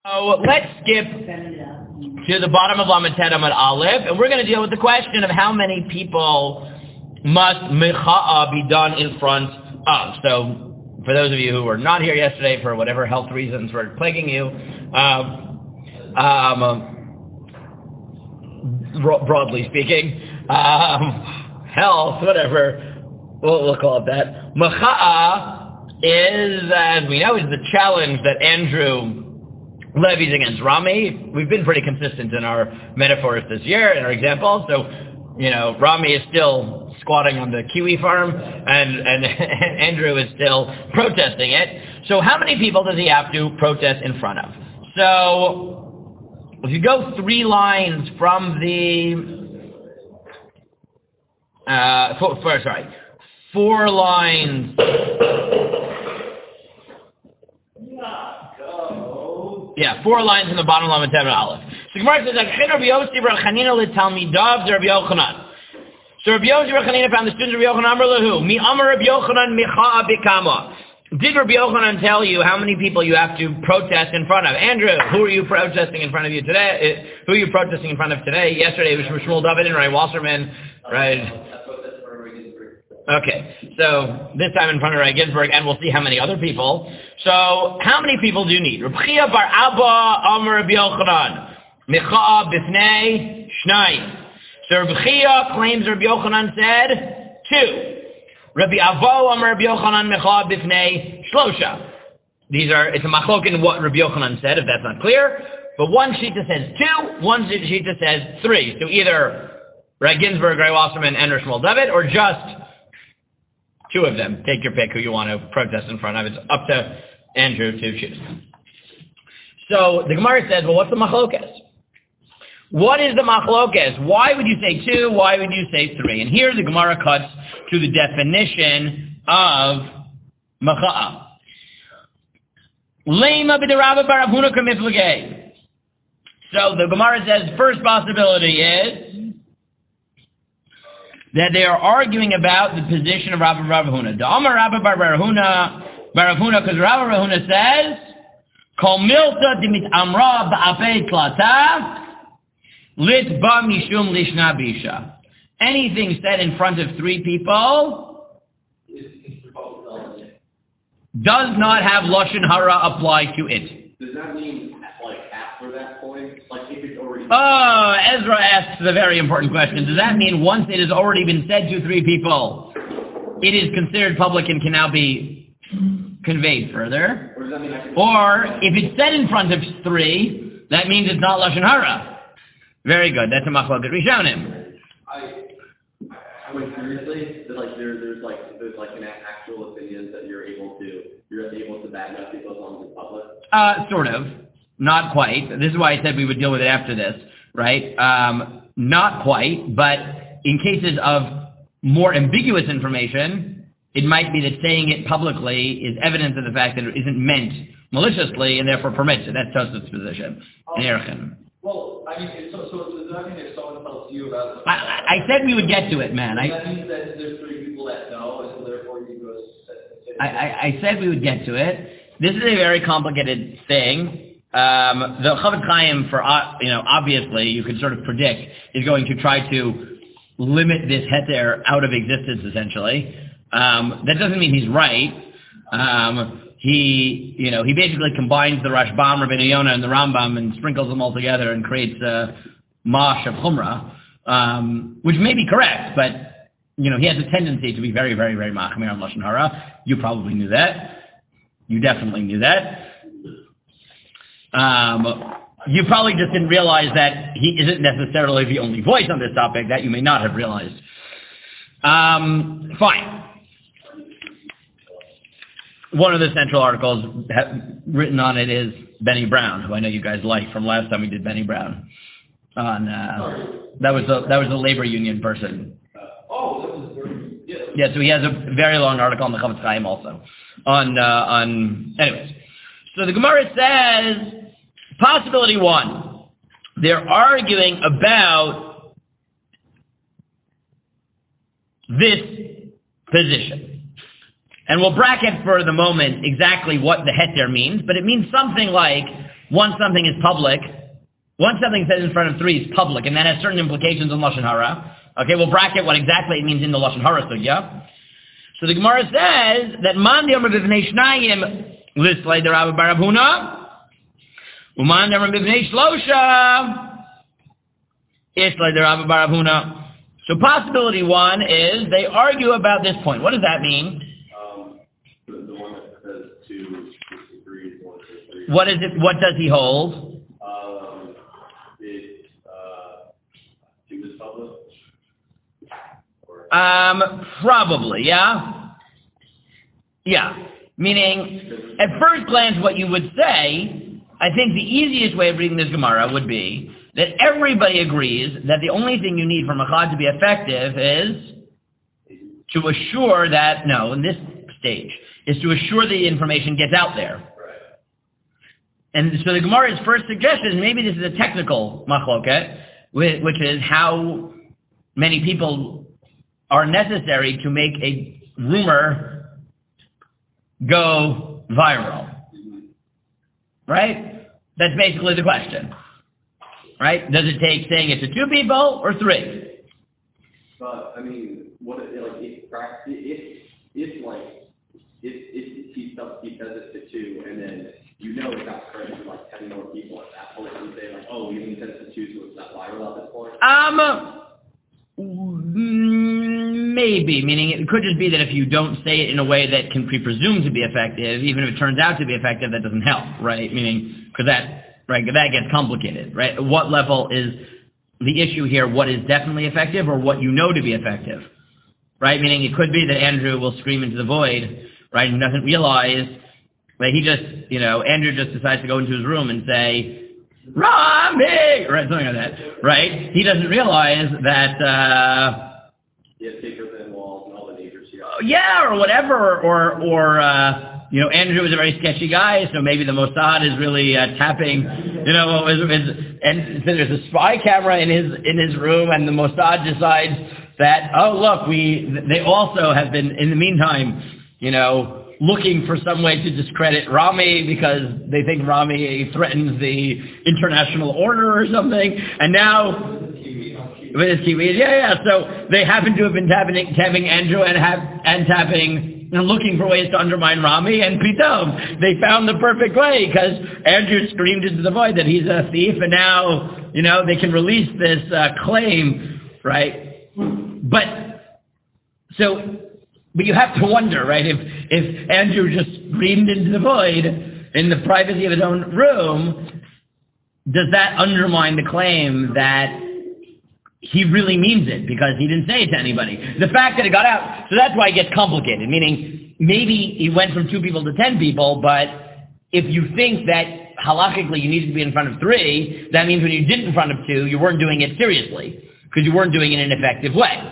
So let's skip to the bottom of Lamed Tet Amud Aleph, and we're going to deal with the question of how many people must mecha'a be done in front of. So for those of you who were not here yesterday for whatever health reasons were plaguing you, broadly speaking, health, whatever, we'll call it that. Mecha'a is, as we know, is the challenge that Andrew levies against Rami. We've been pretty consistent in our metaphors this year, in our examples. So, Rami is still squatting on the kiwi farm, and Andrew is still protesting it. So how many people does he have to protest in front of? So, if you go 3 lines from the... 4 lines... Yeah, 4 lines in the bottom of Lamed Tet Amud Aleph. So Gemara says, Rabbi Yossi bar Chanina l'talmidav de Rabbi Yochanan. So Rabbi Yossi bar Chanina found the students of Rabbi Yochanan, Amar lahu, mi amar Rabbi Yochanan micha'a bikama. Did Rabbi Yochanan tell you how many people you have to protest in front of? Andrew, who are you protesting in front of you today? Who are you protesting in front of today? Yesterday it was Shmuel David and Ray Wasserman, right? Okay, so this time in front of Ray Ginsburg, and we'll see how many other people. So, how many people do you need? Reb Chia bar Abba Amar Rabbi Yochanan, Micha'a Bifnei Shnai. So Reb Chia claims Rabbi Yochanan said 2. Rabbi Avo Amar Rabbi Yochanan Micha'a Bifnei Shlosha. It's a machlok in what Rabbi Yochanan said, if that's not clear. But one shita says 2, one shita says 3. So either Ray Ginsburg, Ray Wasserman, and Shmuel David, or just 2 of them. Take your pick who you want to protest in front of. It's up to Andrew to choose. So the Gemara says, well, what's the machlokas? What is the machlokas? Why would you say 2? Why would you say 3? And here the Gemara cuts to the definition of macha'a. Lema b'derabba bar Rav Huna k'miflagei. So the Gemara says, first possibility is that they are arguing about the position of Rav Huna. The Amar Rabba bar Rav Huna, because Rav Huna says, Kol milta dimit amra ba'apei tlata, lit ba mishum lishna bisha. Anything said in front of 3 people does not have Lashon Hara apply to it. Does that mean, after that point? If it's already... Oh, Ezra asks a very important question. Does that mean once it has already been said to 3 people, it is considered public and can now be conveyed further? Or does that mean or if it's said in front of 3, that means it's not Lashon Hara. Very good. That's a machloket Rishonim. I mean, seriously, there's an actual opinion that you're able to back up people as long as it's public? Sort of. Not quite. This is why I said we would deal with it after this, right? Not quite, but in cases of more ambiguous information, it might be that saying it publicly is evidence of the fact that it isn't meant maliciously and therefore permits it. That's Tosa's position. Well, I mean, so does that mean if someone tells you about the... I said we would get to it, man. That means that there's 3 people that know, and so therefore you go... I said we would get to it. This is a very complicated thing. The Chofetz Chaim, for obviously, you could sort of predict, is going to try to limit this heter out of existence, essentially. That doesn't mean he's right. He basically combines the Rashbam, Rabbeinu Yonah, and the Rambam and sprinkles them all together and creates a mash of Chumrah, which may be correct, but, he has a tendency to be very, very, very machmir on Lashon Hara. You probably knew that. You definitely knew that. You probably just didn't realize that he isn't necessarily the only voice on this topic. That you may not have realized. Fine. One of the central articles written on it is Benny Brown, who I know you guys liked from last time we did Benny Brown. That was a labor union person. Yeah, so he has a very long article on the Chofetz Chaim also. Anyways. So the Gemara says, possibility 1, they're arguing about this position. And we'll bracket for the moment exactly what the heter means, but it means something like once something is public, once something says in front of three is public, and that has certain implications in Lashon Hara. Okay, we'll bracket what exactly it means in the Lashon Hara sugya. So the Gemara says that Man Yomer B'Vnei Shnayim Lislay the Rabbi Bar Abhuna, Uman Yomer B'Vnei Shlosha Islay the Rabbi Bar Abhuna. So possibility one is they argue about this point. What does that mean? The one that says 2 agrees, 1 says 3. What is it? What does he hold? It 2 is public. Probably, yeah. Yeah. Meaning, at first glance, what you would say, I think the easiest way of reading this Gemara would be that everybody agrees that the only thing you need for Machad to be effective is to assure that, no, in this stage, is to assure the information gets out there. Right. And so the Gemara's first suggestion, maybe this is a technical machloket, which is how many people are necessary to make a rumor go viral. Right? That's basically the question. Right? Does it take saying it to 2 people or 3? But I mean, what if he says it to 2, and then it got spread to like 10 more people at that point, and say like, oh, you only said it to 2, so it's not viral at this point. Maybe, meaning it could just be that if you don't say it in a way that can be presumed to be effective, even if it turns out to be effective, that doesn't help, right? Meaning, because that gets complicated, right? At what level is the issue here? What is definitely effective, or what you know to be effective, right? Meaning, it could be that Andrew will scream into the void, right, and doesn't realize that he just, Andrew just decides to go into his room and say, Rami! Right, something like that, right? He doesn't realize that, thicker than walls and all the neighbors here. Yeah, or whatever, or Andrew was a very sketchy guy, so maybe the Mossad is really tapping, and so there's a spy camera in his room, and the Mossad decides that, oh look, they also have been, in the meantime, looking for some way to discredit Rami because they think Rami threatens the international order or something, and now with his Kiwis, so they happen to have been tapping Andrew and tapping, looking for ways to undermine Rami, and Pitom, they found the perfect way, because Andrew screamed into the void that he's a thief, and now, they can release this claim, right? But you have to wonder, right, if Andrew just screamed into the void in the privacy of his own room, does that undermine the claim that he really means it because he didn't say it to anybody? The fact that it got out, so that's why it gets complicated, meaning maybe he went from 2 people to 10 people, but if you think that halakhically you needed to be in front of 3, that means when you did it in front of 2, you weren't doing it seriously, because you weren't doing it in an effective way.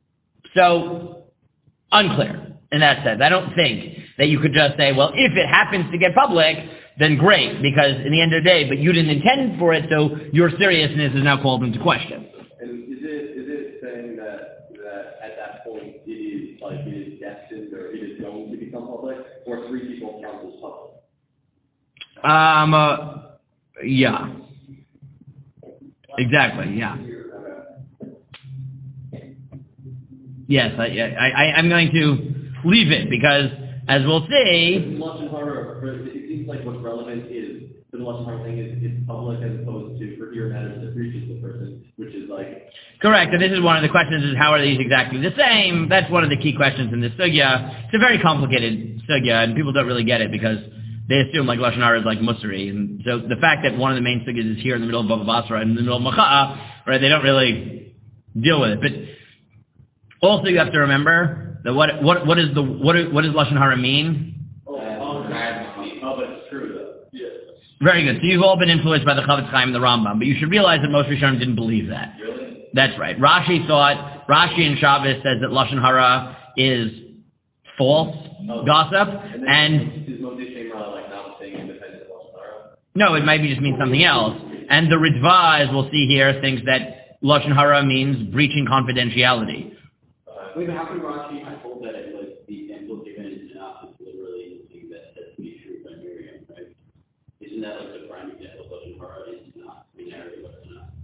So, unclear in that sense. I don't think that you could just say, well, if it happens to get public, then great, because in the end of the day, but you didn't intend for it, so your seriousness is now called into question. And is it saying that at that point it is destined or it is going to become public, or 3 people count as public? Yeah. Exactly, yeah. Yes, I'm going to leave it because, as we'll see, Lashon Hara, it seems like what's relevant is the Lashon Hara thing is public as opposed to for your matters that reaches the person, which is like correct. And this is one of the questions: is how are these exactly the same? That's one of the key questions in this sugya. It's a very complicated sugya, and people don't really get it because they assume like Lashon Hara is like Musari, and so the fact that one of the main sugyas is here in the middle of Bava Basra and in the middle of Macha'a, right? They don't really deal with it, but also you have to remember that what does Lashon Hara mean? But it's true though. Yeah. Very good. So you've all been influenced by the Chavetz Chaim and the Rambam, but you should realize that most Rishonim didn't believe that. Really? That's right. Rashi in Shabbos says that Lashon Hara is false gossip, and is Moshe Shemra like not saying independent of Lashon Hara? No, it might be just mean something else. And the Ritva, as we'll see here, thinks that Lashon Hara means breaching confidentiality. Wait, but how can Rashi hold that it was the example given in Tanakh is literally anything that says to be true by Miriam, right? Isn't that like the prime example?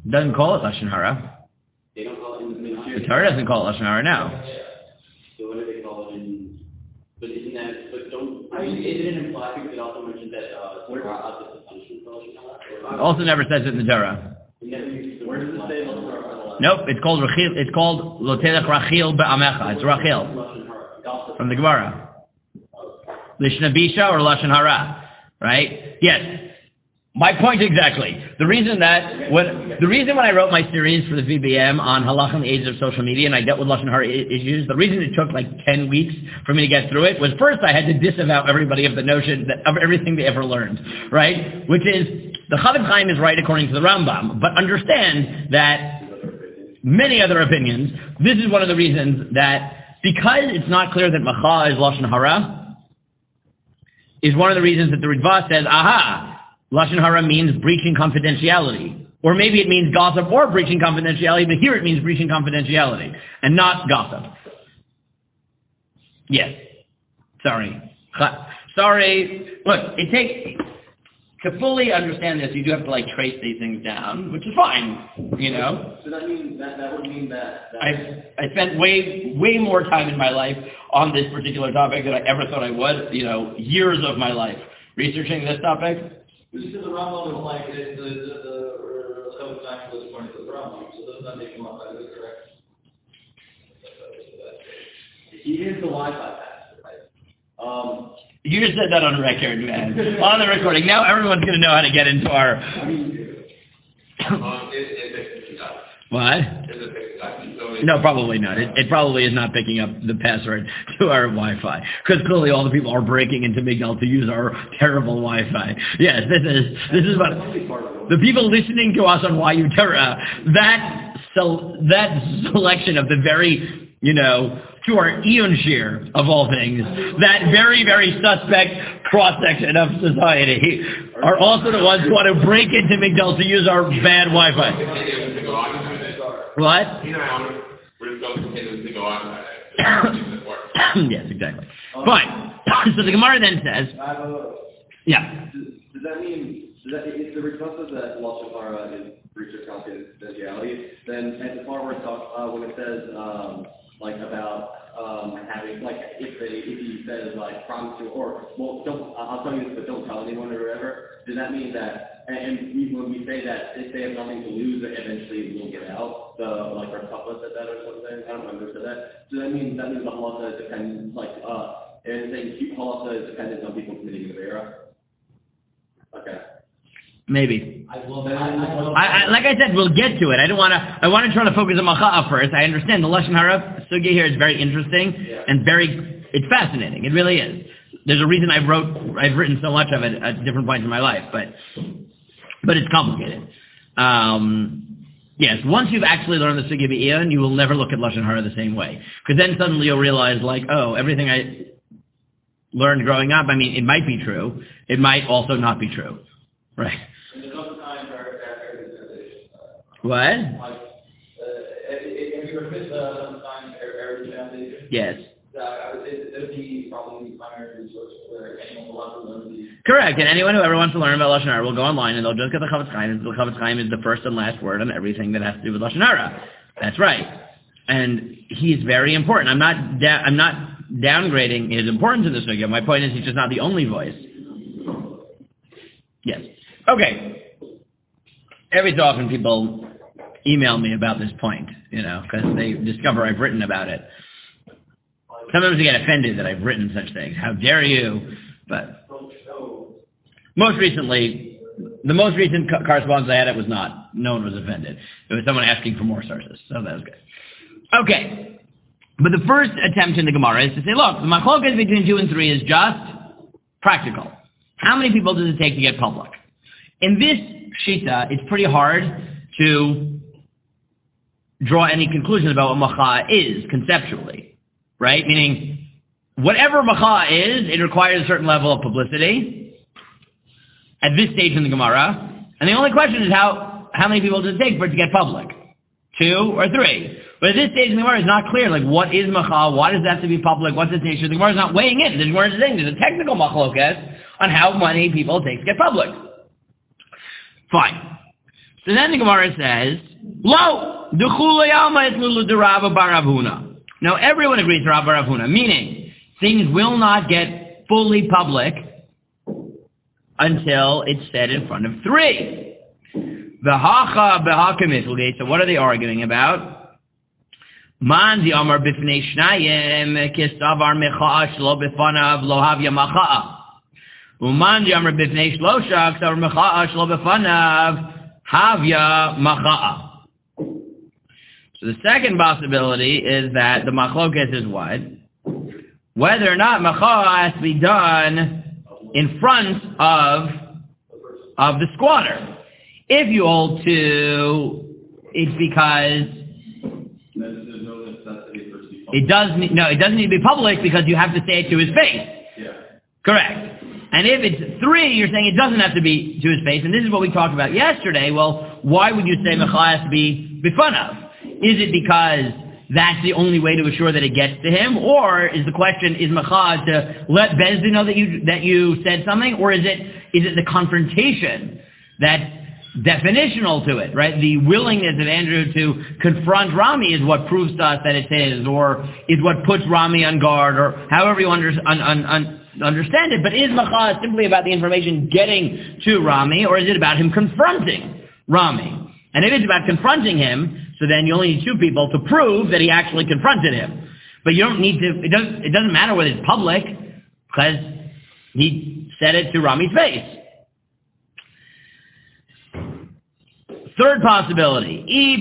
Doesn't call it Lashon Hara. They don't call it in the Minshir. The Torah doesn't call it Lashon Hara now. So what do they call it in? But isn't that? But don't. I mean, isn't it implied because it also mentioned that Torah is the punishment for Lashon Hara? Also never says it in the Torah. Where does it say Lashon Hara? Nope, it's called Rachil. It's called Lo Telech Rachil Be'amecha. It's Rachil from the Gemara. Lishna Bisha or Lashon Hara, right? Yes. My point exactly. The reason when I wrote my series for the VBM on Halakha in the age of social media and I dealt with Lashon Hara issues, the reason it took like 10 weeks for me to get through it was first I had to disavow everybody of the notion of everything they ever learned, right? Which is, the Chavetz Chaim is right according to the Rambam, but understand that many other opinions, this is one of the reasons that because it's not clear that Macha is Lashon Hara, is one of the reasons that the Ritva says, aha, Lashon Hara means breaching confidentiality. Or maybe it means gossip or breaching confidentiality, but here it means breaching confidentiality and not gossip. Yes. Sorry. Look, it takes... To fully understand this, you do have to like trace these things down, which is fine, you know. So that means that would mean that I spent way more time in my life on this particular topic than I ever thought I would. You know, years of my life researching this topic. Because the Rambam is like the Chavetz Chaim was pointing to the Rambam, so doesn't that make him up? Is it correct? he is the Wi-Fi pastor, right? You just said that on record, man. On the recording. Now everyone's going to know how to get into our... What? No, probably not. It probably is not picking up the password to our Wi-Fi. Because clearly all the people are breaking into Migdal to use our terrible Wi-Fi. Yes, this is what... The people listening to us on YU Torah, that selection of the very, you know... to our Eon Shear, of all things, that very, very suspect cross-section of society, are also the ones who want to break into Migdal to use our bad Wi-Fi. What? Yes, exactly. Fine. So the Gemara then says, yeah. Does that mean, if the response is that Lashon Hara is breach of confidentiality, then at the part where it talks, when it says, like about having, like, if he says, like, promise to, or, well, I'll tell you this, but don't tell anyone or whatever, does that mean that, when we say that if they have nothing to lose, eventually we'll get out, like, our couplet said that or something, I don't remember, said that, so that means the halacha is dependent, like, and saying halacha is dependent on people committing the Avera? Okay. Maybe. Like I said, we'll get to it. I want to try to focus on Macha'a first. I understand the Lashon Hara sugya here is very interesting and it's fascinating. It really is. There's a reason I've written so much of it at different points in my life, but it's complicated. Yes, once you've actually learned the sugya b'iyun, you will never look at Lashon Hara the same way. Because then suddenly you'll realize, like, oh, everything I learned growing up, I mean, it might be true. It might also not be true. Right. What? Have you ever missed sometimes Heritage Foundation? Yes. I would say that would be probably the primary resource where anyone will want to learn these. Correct, and anyone who ever wants to learn about Lashon Hara will go online and they'll just get the Chavetz Chaim. The Chavetz Chaim is the first and last word on everything that has to do with Lashon Hara. That's right. And he's very important. I'm not downgrading his importance in this sugya. My point is he's just not the only voice. Yes. Okay. Every so often people email me about this point, you know, because they discover I've written about it. Sometimes they get offended that I've written such things. How dare you? But most recently, the most recent correspondence I had, it was not. No one was offended. It was someone asking for more sources, so that was good. Okay. But the first attempt in the Gemara is to say, look, the machlokas between 2 and 3 is just practical. How many people does it take to get public? In this shita, it's pretty hard to draw any conclusions about what macha is conceptually, right? Meaning, whatever macha is, it requires a certain level of publicity at this stage in the Gemara, and the only question is how many people does it take for it to get public? 2 or 3? But at this stage in the Gemara, it's not clear, like, what is macha, why does that have to be public, what's its nature? The Gemara is not weighing in. The Gemara is saying there's a technical machlokas on how many people it takes to get public. Fine. So then the Gemara says, Lo, d'chulei alma etnulu d'Rava bar Rav Huna. Now everyone agrees to Rav bar Rav Huna, meaning things will not get fully public until it's said in front of three. V'hacha b'haka miflgei. So what are they arguing about? Man di amar b'fnei shnayim kisavar mecha'a shlo b'fanav lo havya macha'a. Uman di amar b'fnei shlosha kisavar mecha'a shlo b'fanav havya macha'a. So the second possibility is that the machloket is what? Whether or not macha'a has to be done in front of the squatter. If you hold to, it's because it doesn't need to be public because you have to say it to his face. Yeah. Correct. And if it's three, you're saying it doesn't have to be to his face. And this is what we talked about yesterday. Well, why would you say macha'a has to be bifanav? Is it because that's the only way to assure that it gets to him? Or is the question, is macha'a to let Bezdin know that you said something? Or is it the confrontation that's definitional to it, right? The willingness of Andrew to confront Rami is what proves to us that it's his, or is what puts Rami on guard, or however you understand it. But is macha'a simply about the information getting to Rami, or is it about him confronting Rami? And if it's about confronting him, so then you only need two people to prove that he actually confronted him. But you don't need to, it doesn't matter whether it's public, because he said it to Rami's face. Third possibility.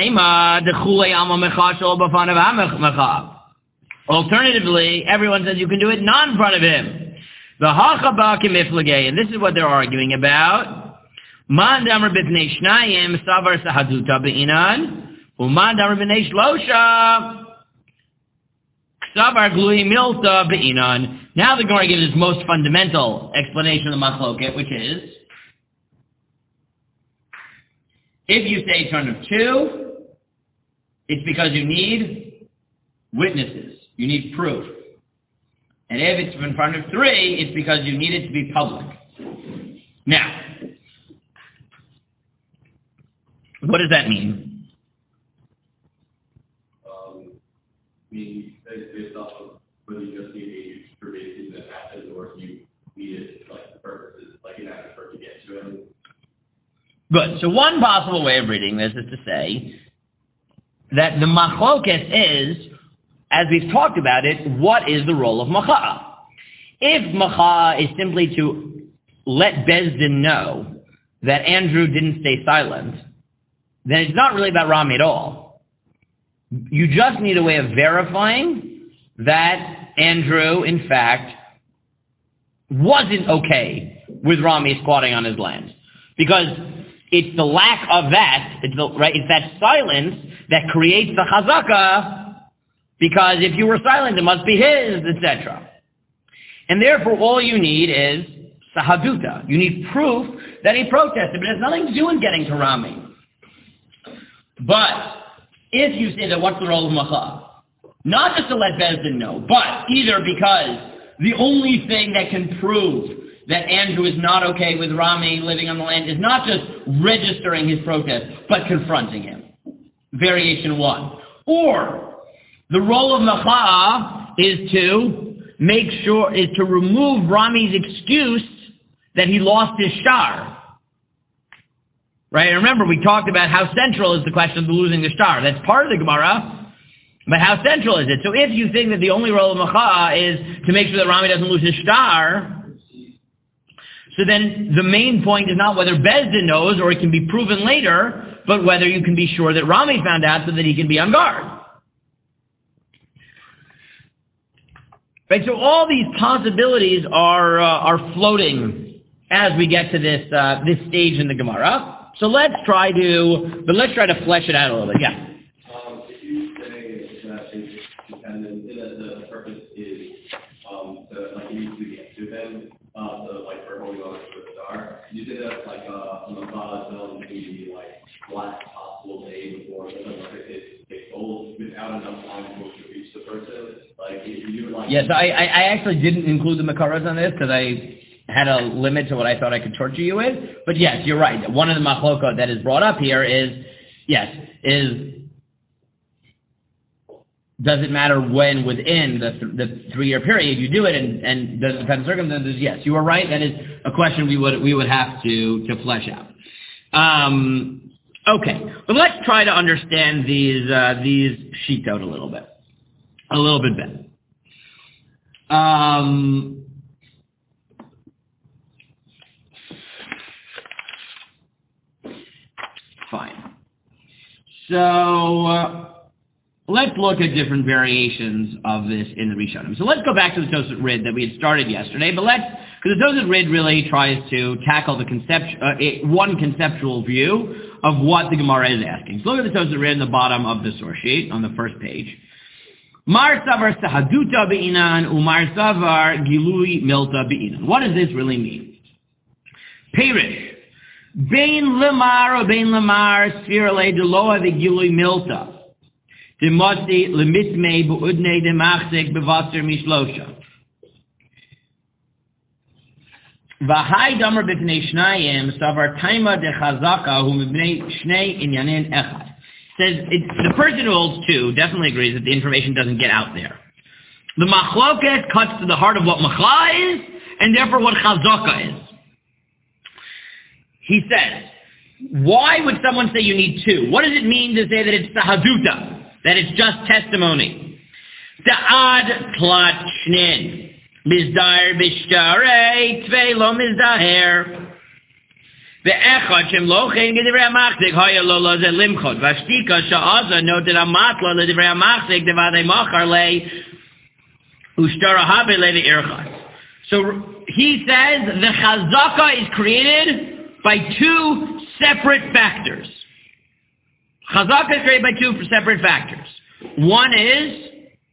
Alternatively, everyone says you can do it not in front of him. And this is what they're arguing about. Man damar b'pnei shnayim savar sahaduta be'inan, uman damar b'nei shlosha savar glui milta be'inan. Now the Gemara gives its most fundamental explanation of the machloket, which is, if you say in front of two, it's because you need witnesses. You need proof. And if it's in front of three, it's because you need it to be public. Now, what does that mean? Based off of whether you just need a pervasive that happens, or if you need it like the purposes, like an effort to get to him. Good. So one possible way of reading this is to say that the machloket is, as we've talked about it, what is the role of macha'a? If macha'a is simply to let Bezdin know that Andrew didn't stay silent, then it's not really about Rami at all. You just need a way of verifying that Andrew, in fact, wasn't okay with Rami squatting on his land. Because it's the lack of that, it's that silence that creates the chazaka, because if you were silent, it must be his, etc. And therefore, all you need is sahaduta. You need proof that he protested, but it has nothing to do with getting to Rami. But if you say that what's the role of macha'a? Not just to let Bezdin know, but either because the only thing that can prove that Andrew is not okay with Rami living on the land is not just registering his protest, but confronting him. Variation one. Or the role of macha'a is to remove Rami's excuse that he lost his shtar. Right? And remember, we talked about how central is the question of losing the shtar. That's part of the Gemara, but how central is it? So if you think that the only role of macha'a is to make sure that Rami doesn't lose his shtar, so then the main point is not whether Bezdin knows or it can be proven later, but whether you can be sure that Rami found out so that he can be on guard. Right? So all these possibilities are floating as we get to this stage in the Gemara. So let's try to flesh it out a little bit. Yeah. If you say that it's dependent, that the purpose is to like you need to get to them, so like for holding on to a star, you did that like on the bottom zone to be like last possible day before the it goes without enough time to reach the person. Like if you like. Yes, I actually didn't include the makaras on this because I had a limit to what I thought I could torture you with. But yes, you're right. One of the machlokot that is brought up here is does it matter when within the 3-year period you do it, and does it depend on circumstances? Yes, you are right. That is a question we would have to flesh out. Okay, but let's try to understand these shitot a little bit better. Fine. So let's look at different variations of this in the Rishonim. So let's go back to the Tosafot Rid that we had started yesterday, but because the Tosafot Rid really tries to tackle the one conceptual view of what the Gemara is asking. So look at the Tosafot Rid in the bottom of the source sheet on the first page. Mar savar sahaduta be'inan umar savar gilui milta be'inan. What does this really mean? Perish. Bein lemar or bein lemar sfirale deloa v'gilui milta. Demosti lemitmei bu'udnei demachzik bevasser mishlosha. V'hai damer b'pnei shnayim savar taima dechazaka hu mibnei shnei inyanin echad. Says the person who holds two definitely agrees that the information doesn't get out there. The machloket cuts to the heart of what macha is, and therefore what chazaka is. He says, why would someone say you need two? What does it mean to say that it's sahaduta, that it's just testimony? Da'ad tlat shnin, mizdar b'shtarei tvei lo mizdaher. Ve'echad shem lochein g'divrei ha'machzik haya lo laze limchot. V'ashtika sha'aza noted amatla l'divrei ha'machzik devadei machar le ushtara habe le ve'irchad. So he says the chazaka is created by two separate factors. Chazaka is created by two separate factors. One is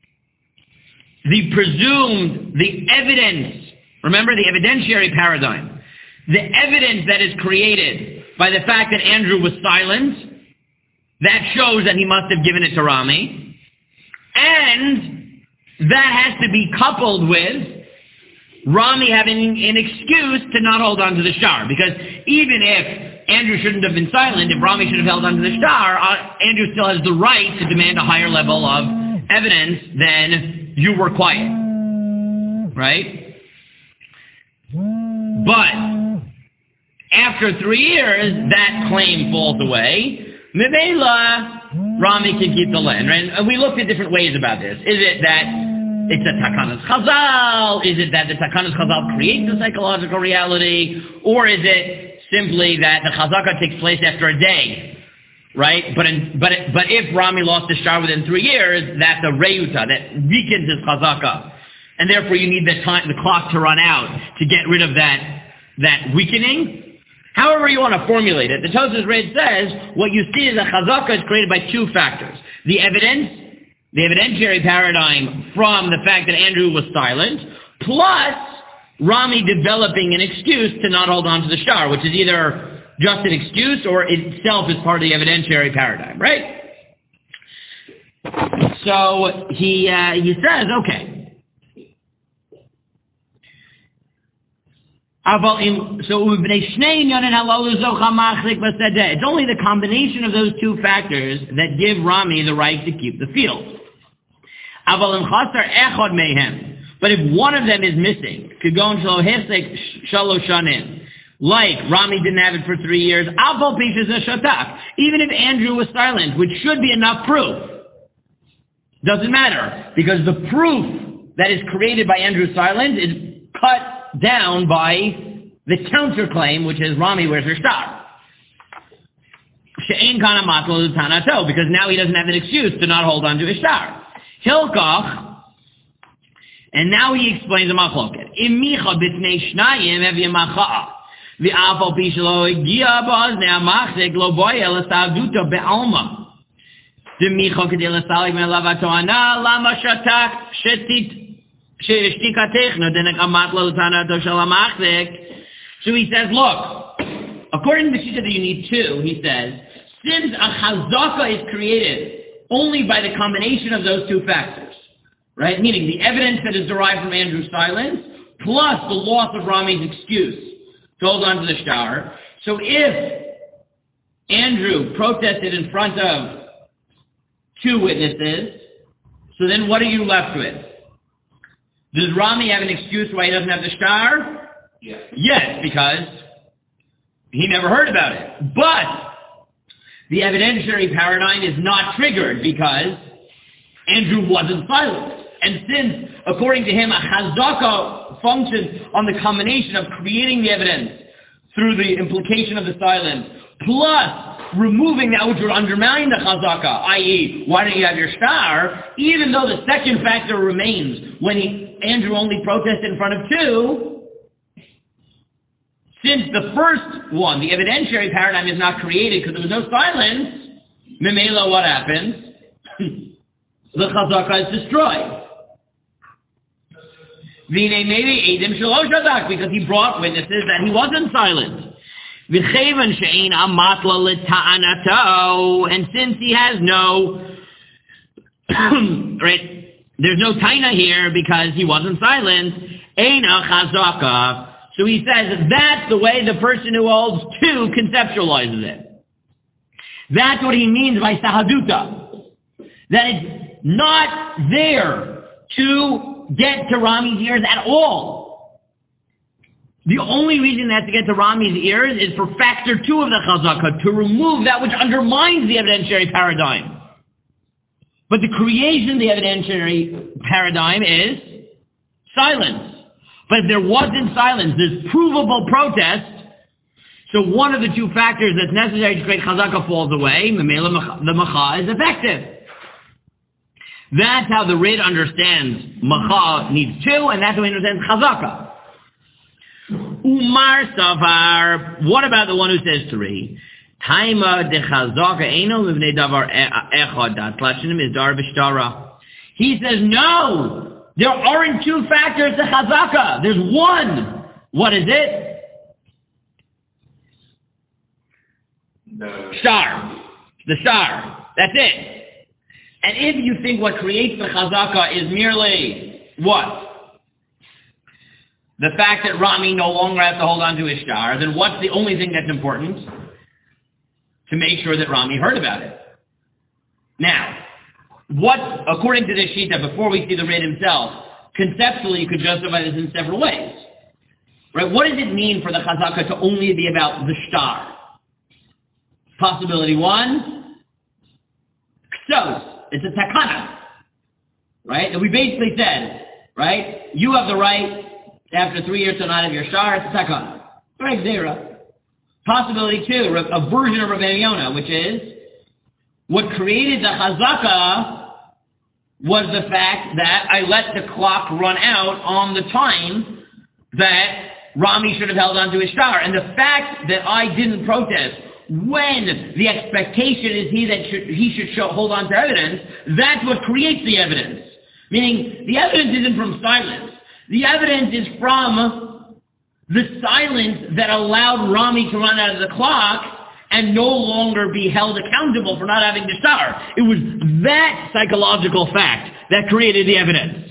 the evidence. Remember the evidentiary paradigm. The evidence that is created by the fact that Andrew was silent, that shows that he must have given it to Rami. And that has to be coupled with Rami having an excuse to not hold on to the shtar. Because even if Andrew shouldn't have been silent, if Rami should have held on to the shtar, Andrew still has the right to demand a higher level of evidence than you were quiet. Right? But after 3 years, that claim falls away. Mevela, Rami can keep the land. Right? And we looked at different ways about this. Is it that it's a takanas chazal? Is it that the takanas chazal creates a psychological reality? Or is it simply that the chazaka takes place after a day? Right? But if Rami lost the shtar within 3 years, that's a reuta, that weakens his chazaka. And therefore you need the clock to run out to get rid of that weakening. However you want to formulate it, the Tosafot Rid says what you see is a chazaka is created by two factors. The evidentiary paradigm from the fact that Andrew was silent, plus Rami developing an excuse to not hold on to the shtar, which is either just an excuse or itself is part of the evidentiary paradigm, right? So he says, okay. It's only the combination of those two factors that give Rami the right to keep the field. But if one of them is missing, like Rami didn't have it for 3 years, even if Andrew was silent, which should be enough proof, doesn't matter, because the proof that is created by Andrew's silence is cut down by the counterclaim, which is Rami wears her shtar. Because now he doesn't have an excuse to not hold on to his shtar. Hilkach, and now he explains the machloket. Imicha b'tnei shnayim hev yemacha. V'afal pi shelo higia ba'oznei ha'machzik lo boya l'savduta be'alma. D'micha k'dei l'salik me'elav ha'to'ana lama shatak shetit. So he says, look, according to the shita that you need two, he says, since a chazaka is created only by the combination of those two factors, right? Meaning the evidence that is derived from Andrew's silence, plus the loss of Rami's excuse to hold on to the shtar. So if Andrew protested in front of two witnesses, so then what are you left with? Does Rami have an excuse why he doesn't have the shtar? Yes, because he never heard about it. But the evidentiary paradigm is not triggered because Andrew wasn't silent. And since, according to him, a chazaka functions on the combination of creating the evidence through the implication of the silence, plus removing that which would undermine the chazaka, i.e., why don't you have your shtar, even though the second factor remains when Andrew only protested in front of two, since the first one, the evidentiary paradigm, is not created because there was no silence, memela, what happens? The chazaka is destroyed. V'nei maybe edim shelo shadak, because he brought witnesses that he wasn't silent. V'chevan she'ein amatla l'ta'anato, and since he has no, right, there's no taina here because he wasn't silent, eina chazaka. So he says that's the way the person who holds two conceptualizes it. That's what he means by sahaduta. That it's not there to get to Rami's ears at all. The only reason that to get to Rami's ears is for factor two of the chazaka, to remove that which undermines the evidentiary paradigm. But the creation of the evidentiary paradigm is silence. But if there wasn't silence, there's provable protest, so one of the two factors that's necessary to create chazaka falls away, the macha is effective. That's how the Rid understands macha needs two, and that's how he understands chazaka. Umar Savar, what about the one who says three? Taima de chazaka eino livnei davar echad dat lashinim is dar b'shtara. He says, no, there aren't two factors to chazaka. There's one. What is it? No. Shtar. The shtar. That's it. And if you think what creates the chazaka is merely what? The fact that Rami no longer has to hold on to his shtar, then what's the only thing that's important? To make sure that Rami heard about it. Now, what, according to this shita, before we see the Rid himself, conceptually you could justify this in several ways. Right? What does it mean for the chazaka to only be about the shtar? Possibility one, ksos. It's a takana, right? And we basically said, right, you have the right, after 3 years to not have your shtar, it's a takana. Right, zero. Possibility two, a version of Rabbeinu Yonah, which is, what created the chazaka was the fact that I let the clock run out on the time that Rami should have held on to his shtar. And the fact that I didn't protest when the expectation is he should hold on to evidence, that's what creates the evidence. Meaning, the evidence isn't from silence. The evidence is from the silence that allowed Rami to run out of the clock and no longer be held accountable for not having the shtar. It was that psychological fact that created the evidence.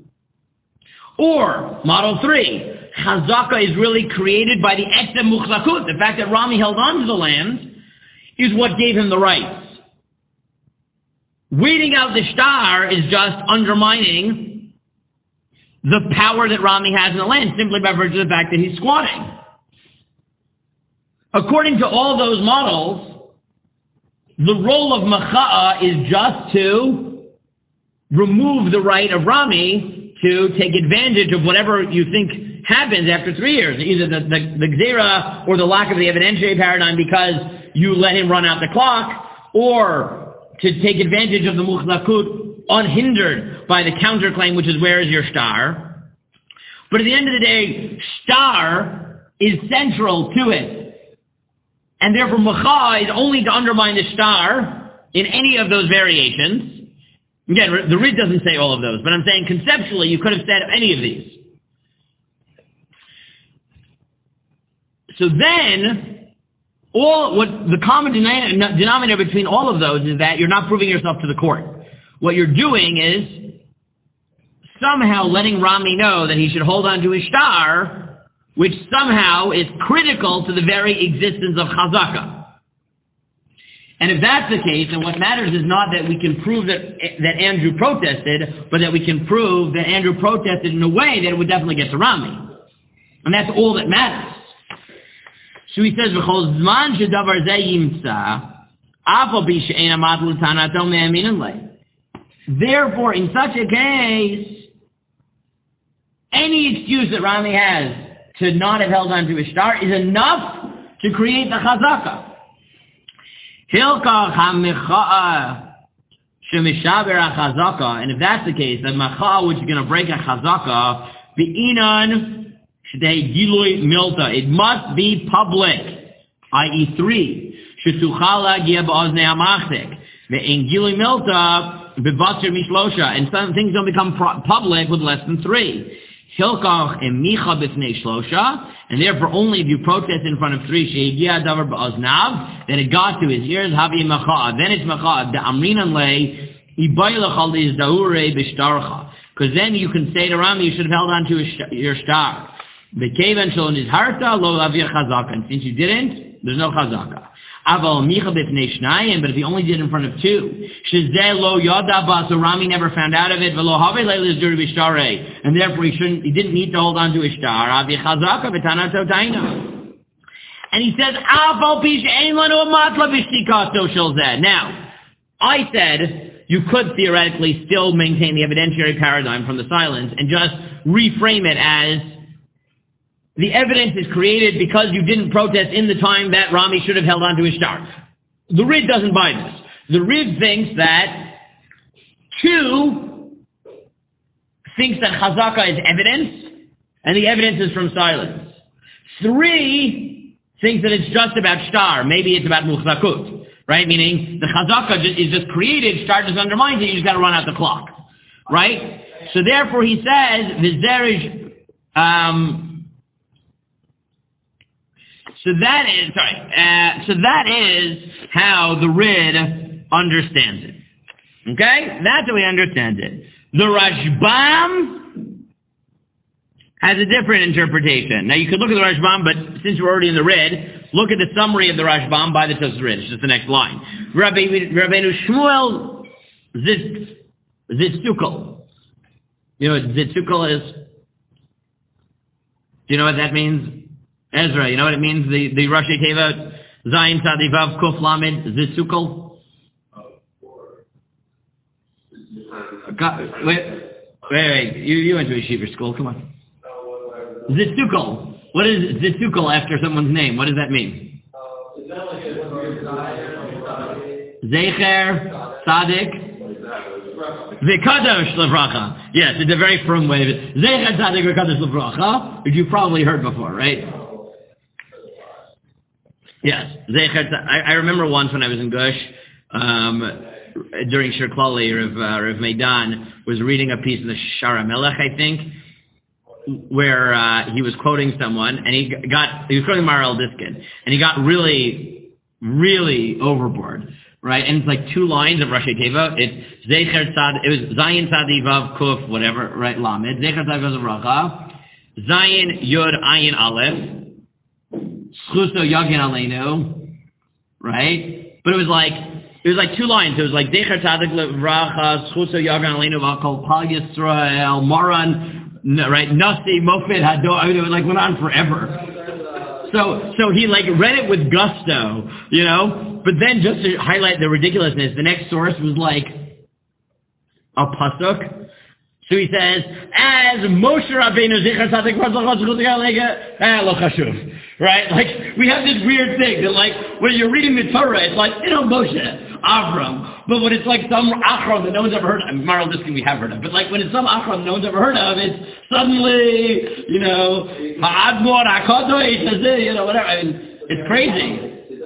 Or, model three, chazaka is really created by the etzem muchlakut. The fact that Rami held on to the land is what gave him the rights. Waiting out the shtar is just undermining the power that Rami has in the land, simply by virtue of the fact that he's squatting. According to all those models, the role of macha'a is just to remove the right of Rami to take advantage of whatever you think happens after 3 years, either the gzera or the lack of the evidentiary paradigm because you let him run out the clock, or to take advantage of the muchlakut unhindered by the counterclaim, which is where is your shtar. But at the end of the day, shtar is central to it. And therefore, macha is only to undermine the shtar in any of those variations. Again, the Rid doesn't say all of those, but I'm saying conceptually you could have said any of these. So then, what the common denominator between all of those is that you're not proving yourself to the court. What you're doing is somehow letting Rami know that he should hold on to his star, which somehow is critical to the very existence of chazaka. And if that's the case, then what matters is not that we can prove that Andrew protested, but that we can prove that Andrew protested in a way that it would definitely get to Rami. And that's all that matters. So he says, "V'chol zman shedavar zeh yimtza, af al pi she'ein amat l'tanato me'aminin lei." Therefore, in such a case, any excuse that Rami has to not have held on to his star is enough to create the chazaka. Hilkach ha-mecha'a shemishaber ha-chazaka, and if that's the case, the mecha'a which is going to break a chazaka, be'inan shdei gilui milta, it must be public, i.e. 3, shetuchal ha'gia ba'oznei ha'machzik, ve'in gilui milta, bevatzer mishlosha, and some things don't become public with less than 3. Hilkach emicha b'fnei shlosha, and therefore only if you protest in front of 3, she'egia davar ba'oznav, then it got to his ears, havi mecha'a, then it's mecha'a, the amrinan lei, ibaylach is daure b'shtarcha, because then you can say to Rami, you should have held on to your star. The kevan shel nizharta lo lavir chazaka, and since you didn't, there's no chazaka. Aval micha b'fnei shnayim, but if he only did it in front of 2, shezeh lo yada ba, so Rami never found out of it, v'lo havei leilis duri b'shtarei, and therefore he didn't need to hold on to his star. Avi chazaka v'tanato taina. And he says, aval pi she'ein lanu amatla b'shtikato shel zeh. Now, I said you could theoretically still maintain the evidentiary paradigm from the silence and just reframe it as the evidence is created because you didn't protest in the time that Rami should have held on to his star. The Rid doesn't buy this. The Rid thinks that 2 thinks that chazaka is evidence, and the evidence is from silence. 3 thinks that it's just about star. Maybe it's about muchzakut, right? Meaning the chazaka is just created, star just undermines it, you just got to run out the clock, right? So therefore he says, v'zerish, So that is how the Rid understands it. Okay? That's how he understands it. The Rashbam has a different interpretation. Now you could look at the Rashbam, but since we're already in the Rid, look at the summary of the Rashbam by the Tosfos Rid. It's just the next line. Rabbeinu Shmuel Zitzukal. You know what Zitzukal is? Do you know what that means? Ezra, you know what it means? The Rashi Teva, Zayin Tzadi Vav Kuf Lamed Zitzukal. Wait. You went to a yeshiva school. Come on. Zitzukal. What is Zitzukal after someone's name? What does that mean? Zecher, Tzaddik, V'kadosh Levracha. Yes, it's a very firm way of it. Zecher, Tzaddik, V'kadosh Levracha, which you've probably heard before, right? Yes, I remember once when I was in Gush, during Shir Klali, Rav Meidan was reading a piece in the Shara Melech, I think, where he was quoting someone, and he was quoting Maral Diskin, and he got really, really overboard, right? And it's like 2 lines of Rashi Teva. It's Zecher Tzad, it was Zayin Tzadi Vav Kuf, whatever, right? Lamed. Zecher Tzadi Vav Racha. Zayin Yod Ayin Aleph. Schuso Yagin Aleinu, right? But it was like 2 lines. It was like Decher Tzadik Levracha, Schuso Yagin Aleinu, V'Kol Pal Yisrael, Moran, right? Nasi Mofid Hador. I mean, it went on forever. So he read it with gusto, you know. But then just to highlight the ridiculousness, the next source was like a pasuk. So he says, as Moshe Rabbeinu Zichar Tzadik lo chashuv. Right? We have this weird thing that when you're reading the Torah, it's Moshe, Avram. But when it's some Achron that no one's ever heard of, Maral Diskin we have heard of, but when it's some Achron that no one's ever heard of, it's suddenly, Ha'admor, HaKadosh, whatever. I mean, it's crazy.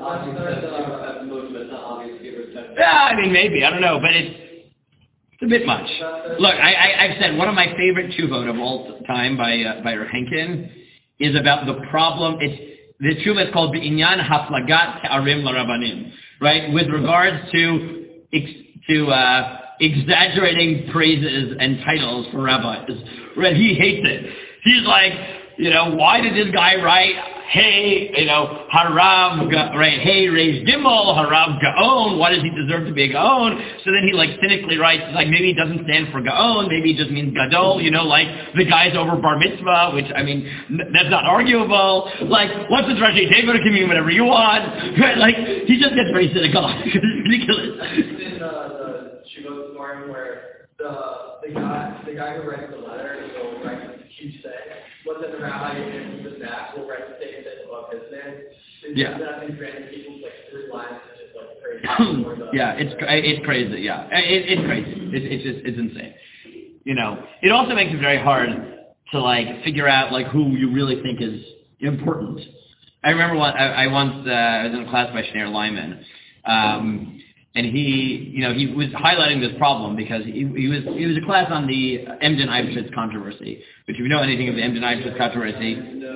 Yeah, I mean, maybe. I don't know. But it's a bit much. Look, I've said one of my favorite tshuvot of all time by Henkin is about the problem. The tshuva is called B'inyan Haflagat Te'arim L'Rabanim, right? With regards to exaggerating praises and titles for rabbis. Right? He hates it. He's like, why did this guy write, hey, Harav, right, hey, Reish Gimel, Harav Gaon, why does he deserve to be a Gaon? So then he cynically writes, maybe he doesn't stand for Gaon, maybe he just means Gadol, the guy's over Bar Mitzvah, which, that's not arguable. What's the Rashi Teva to mean whatever you want? Right? He just gets very cynical. It's ridiculous. It's in the Shuvot Dvarim where the guy who writes the letter will write this huge thing. What then the rabbi in the back will write the same thing above his name. Yeah. That means granted people's 3 lines is just crazy. Yeah, it's crazy. Yeah, it's crazy. It's insane. It also makes it very hard to figure out who you really think is important. I remember I was in a class by Schneur Lyman, and he was highlighting this problem because he was a class on the Emden Eibschitz controversy. Which, if you know anything of the Emden Eibschitz controversy,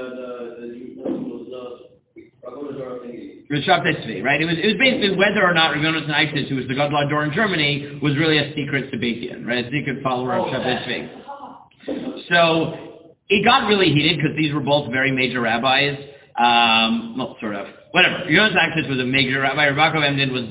Rav Tzvi, right? It was basically whether or not Rav Yonasan Eibschitz, who was the Gadol Hador in Germany, was really a secret Sabbatian, right? A secret follower of Rav Tzvi. So it got really heated because these were both very major rabbis. Well, sort of. Whatever. Rav Yonasan Eibschitz was a major rabbi. Rav Yaakov Emden was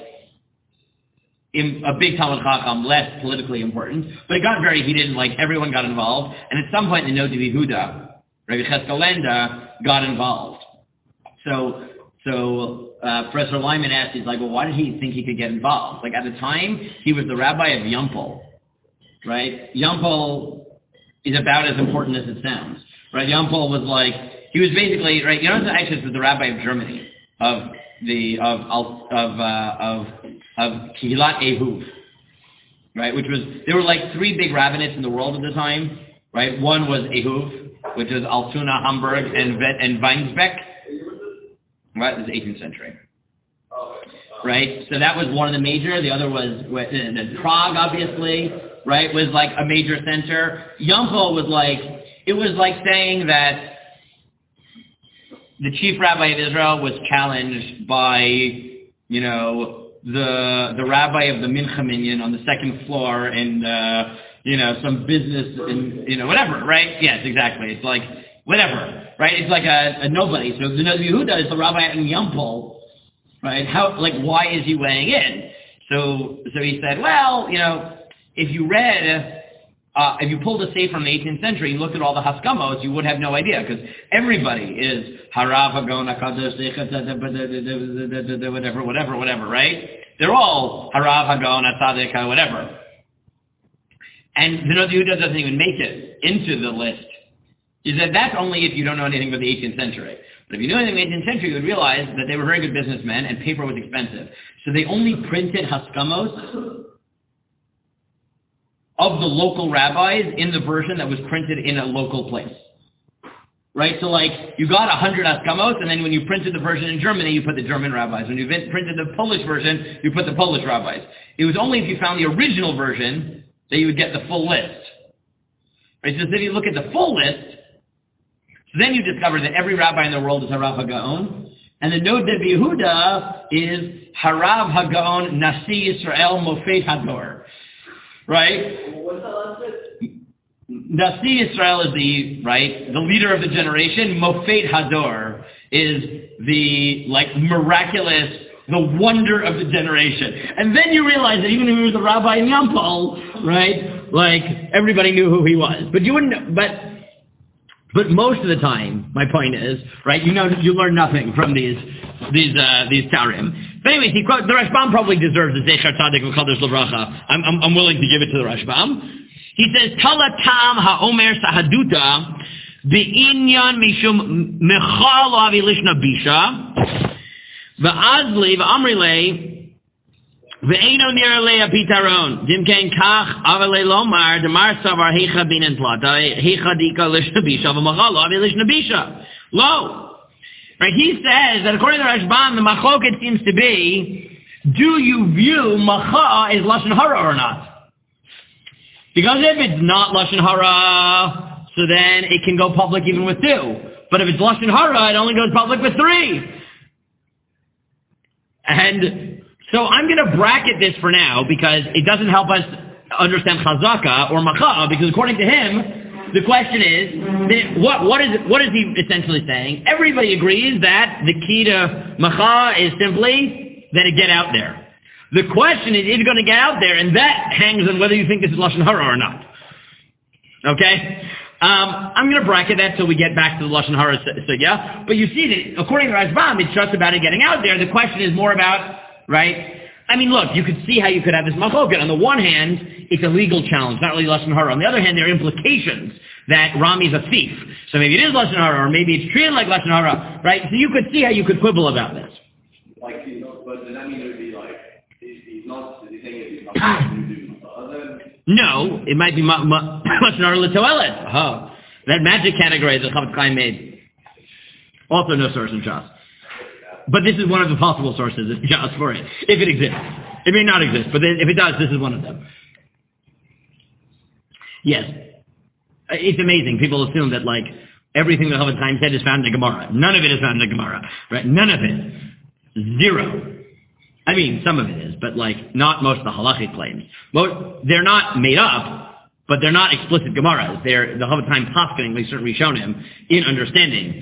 a big Talmud Chacham, less politically important, but it got very heated and everyone got involved. And at some point in the Noda B'Yehuda, Rabbi Cheskel Lenda got involved. So Professor Lyman asked, he's well, why did he think he could get involved? At the time, he was the rabbi of Yampol, right? Yampol is about as important as it sounds, right? Yampol was he was basically, right, Yonasan Eibschitz was the rabbi of Germany, of Kehilat Ehuv, right? There were 3 big rabbinates in the world at the time, right? One was Ehuv, which is Altoona, Hamburg, and Weinsbeck, right? It was the 18th century, right? So that was one of the major. The other was Prague, obviously, right? Was a major center. Yampol was it was saying that the chief rabbi of Israel was challenged by, the rabbi of the Mincha Minyan on the second floor and, some business and, whatever, right? Yes, exactly. It's whatever, right? It's a nobody. So the Noda B'Yehuda is the rabbi in Yampol, right? Why is he weighing in? So he said, well, if you read, if you pulled a sefer from the 18th century and looked at all the Haskamos, you would have no idea, because everybody is Harav Hagon HaKadosh, whatever, right? They're all Harav Hagon HaTzadik, whatever. And the Noda B'Yehuda doesn't even make it into the list. He said that's only if you don't know anything about the 18th century. But if you know anything about the 18th century, you would realize that they were very good businessmen and paper was expensive. So they only printed Haskamos of the local rabbis in the version that was printed in a local place. Right? So you got 100 Haskamos, and then when you printed the version in Germany, you put the German rabbis. When you printed the Polish version, you put the Polish rabbis. It was only if you found the original version that you would get the full list. Right? So if you look at the full list, so then you discover that every rabbi in the world is Harav HaGaon, and the Noda B'Yehuda is Harav HaGaon Nasi Yisrael Mofet Hador. Right? What's that last bit? Nasi Yisrael is the leader of the generation. Mofet Hador is the miraculous, the wonder of the generation. And then you realize that even if he was a rabbi in Yampol, right? Everybody knew who he was. But you wouldn't know, but most of the time, my point is, right, you learn nothing from these Tarim. But anyway, the Rashbam probably deserves the Zecher Tzadik V'Kadosh L'Bracha. I'm willing to give it to the Rashbam. He says, Tala Tam HaOmer Sahaduta B'inyan Mishum Mechal Avi Lishna Bisha V'azli V'amrile Ve'eno nir le'a pitaron. Dimkein kach avale lomar demar savar heicha binen plata heicha dika lishnabisha v'machalo avi lishnabisha. Lo. Right, he says that according to Rashbam, the machloket seems to be, do you view macha as lashon hara or not? Because if it's not lashon hara, so then it can go public even with 2. But if it's lashon hara, it only goes public with 3. And So I'm going to bracket this for now because it doesn't help us understand chazaka or macha'a, because according to him, the question is, what is he essentially saying? Everybody agrees that the key to macha'a is simply that it get out there. The question is it going to get out there? And that hangs on whether you think this is Lashon Hara or not. Okay? I'm going to bracket that till we get back to the Lashon Hara sugya. But you see that according to Rashbam, it's just about it getting out there. The question is more about, right? I mean, look, you could see how you could have this machloket. On the one hand, it's a legal challenge, not really Lashon Hara. On the other hand, there are implications that Rami is a thief. So maybe it is Lashon Hara, or maybe it's treated like Lashon Hara, right? So you could see how you could quibble about this. Like, but does that mean it would be like, he's saying he's not going to do other? No, it might be Lashon Hara l'toelet. Oh, that magic category that Chavetz Chaim made. Also no source in Shas. But this is one of the possible sources in Shas for it, if it exists. It may not exist, but if it does, this is one of them. Yes. It's amazing. People assume that, like, everything that Chavetz Chaim said is found in the Gemara. None of it is found in the Gemara. Right? None of it. Zero. I mean, some of it is, but, like, not most of the halachic claims. They're not made up, but they're not explicit Gemaras. They're the Chavetz Chaim poskening, like certain Rishonim, in understanding.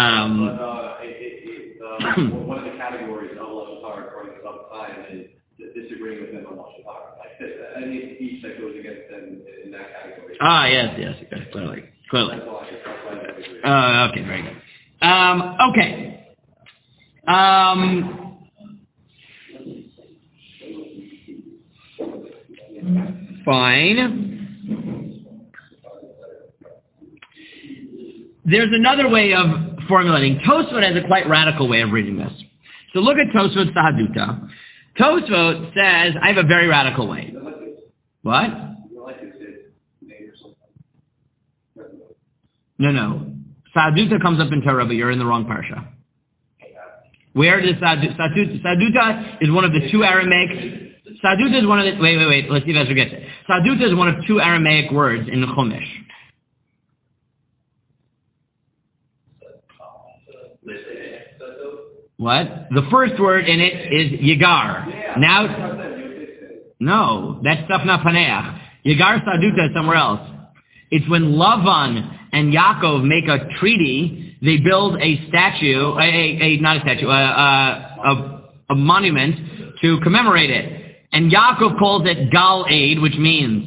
One of the categories of Lashon Hara according to Chavetz Chaim is disagreeing with them on Lashon Hara. Like this, any speech that goes against them in that category. Yes, clearly. That's why I disagree. Okay, very good. Okay. Fine. There's another way of formulating. Tosfot has a quite radical way of reading this. So look at Tosfot Sahaduta. Tosfot says, I have a very radical way. What? No. Sahaduta comes up in Torah, but you're in the wrong parsha. Where does Sahaduta is one of the two Aramaic. Sahaduta is one of the. Wait. Let's see if I forget it. Sahaduta is one of two Aramaic words in the Chumash. What? The first word in it is Yigar. No, that's Safna Paneach. Yigar Sahaduta is somewhere else. It's when Lavan and Yaakov make a treaty, they build a statue, a monument to commemorate it. And Yaakov calls it Gal Eid, which means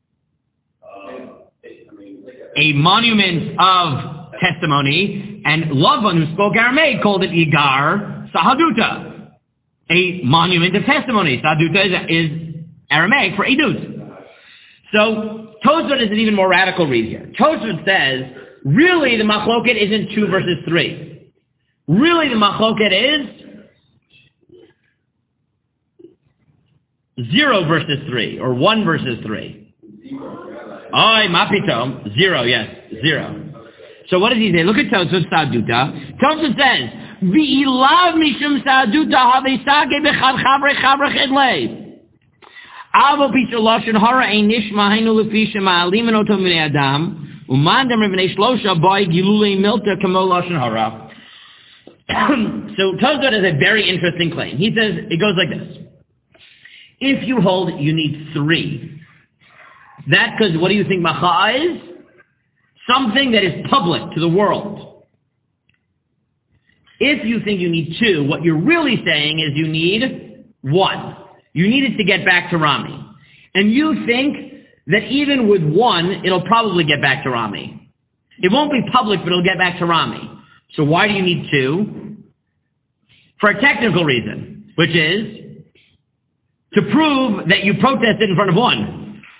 a monument of testimony. And Lavan, who spoke Aramaic, called it Yigar Sahaduta, a monument of testimony. Sahaduta is Aramaic for Edut. So Tosfot is an even more radical read here. Tosfot says, really the machloket isn't 2 versus 3. Really the machloket is 0 versus 3, or 1 versus 3. Oy, mapitom. 0, yes, 0. So what does he say? Look at Tosfot Sahaduta. Tosfot says, V'ilav mishum Sahaduta havesage bechad chavre chavre chedlei. Avo picha Lashon Hara ein nishma hainu lefi shema'alim oto minei adam umandam revnei shlosha boy gilulei milta kamo Lashon Hara. So Tosfot has a very interesting claim. He says, it goes like this. If you hold you need 3, that because what do you think macha'a is? Something that is public to the world. If you think you need 2, what you're really saying is you need 1. You need it to get back to Rami. And you think that even with 1, it'll probably get back to Rami. It won't be public, but it'll get back to Rami. So why do you need 2? For a technical reason, which is to prove that you protested in front of 1.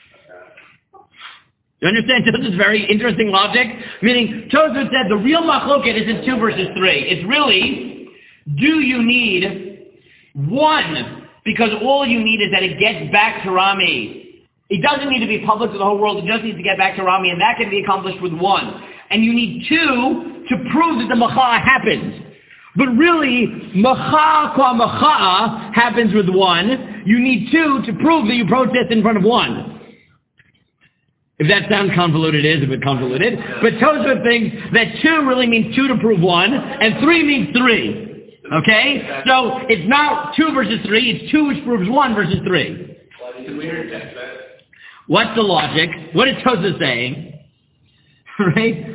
You understand? This is very interesting logic. Meaning, Tosfot said the real machloket isn't 2 versus 3. It's really, do you need 1? Because all you need is that it gets back to Rami. It doesn't need to be public to the whole world. It just needs to get back to Rami, and that can be accomplished with 1. And you need 2 to prove that the macha'a happens. But really, macha'a qua macha'a happens with 1. You need 2 to prove that you protest in front of 1. If that sounds convoluted, it is a bit convoluted. But Tosfot thinks that 2 really means 2 to prove 1, and 3 means 3. Okay? So it's not 2 versus 3, it's 2 which proves 1 versus 3. What's the logic? What is Tosfos saying? Right?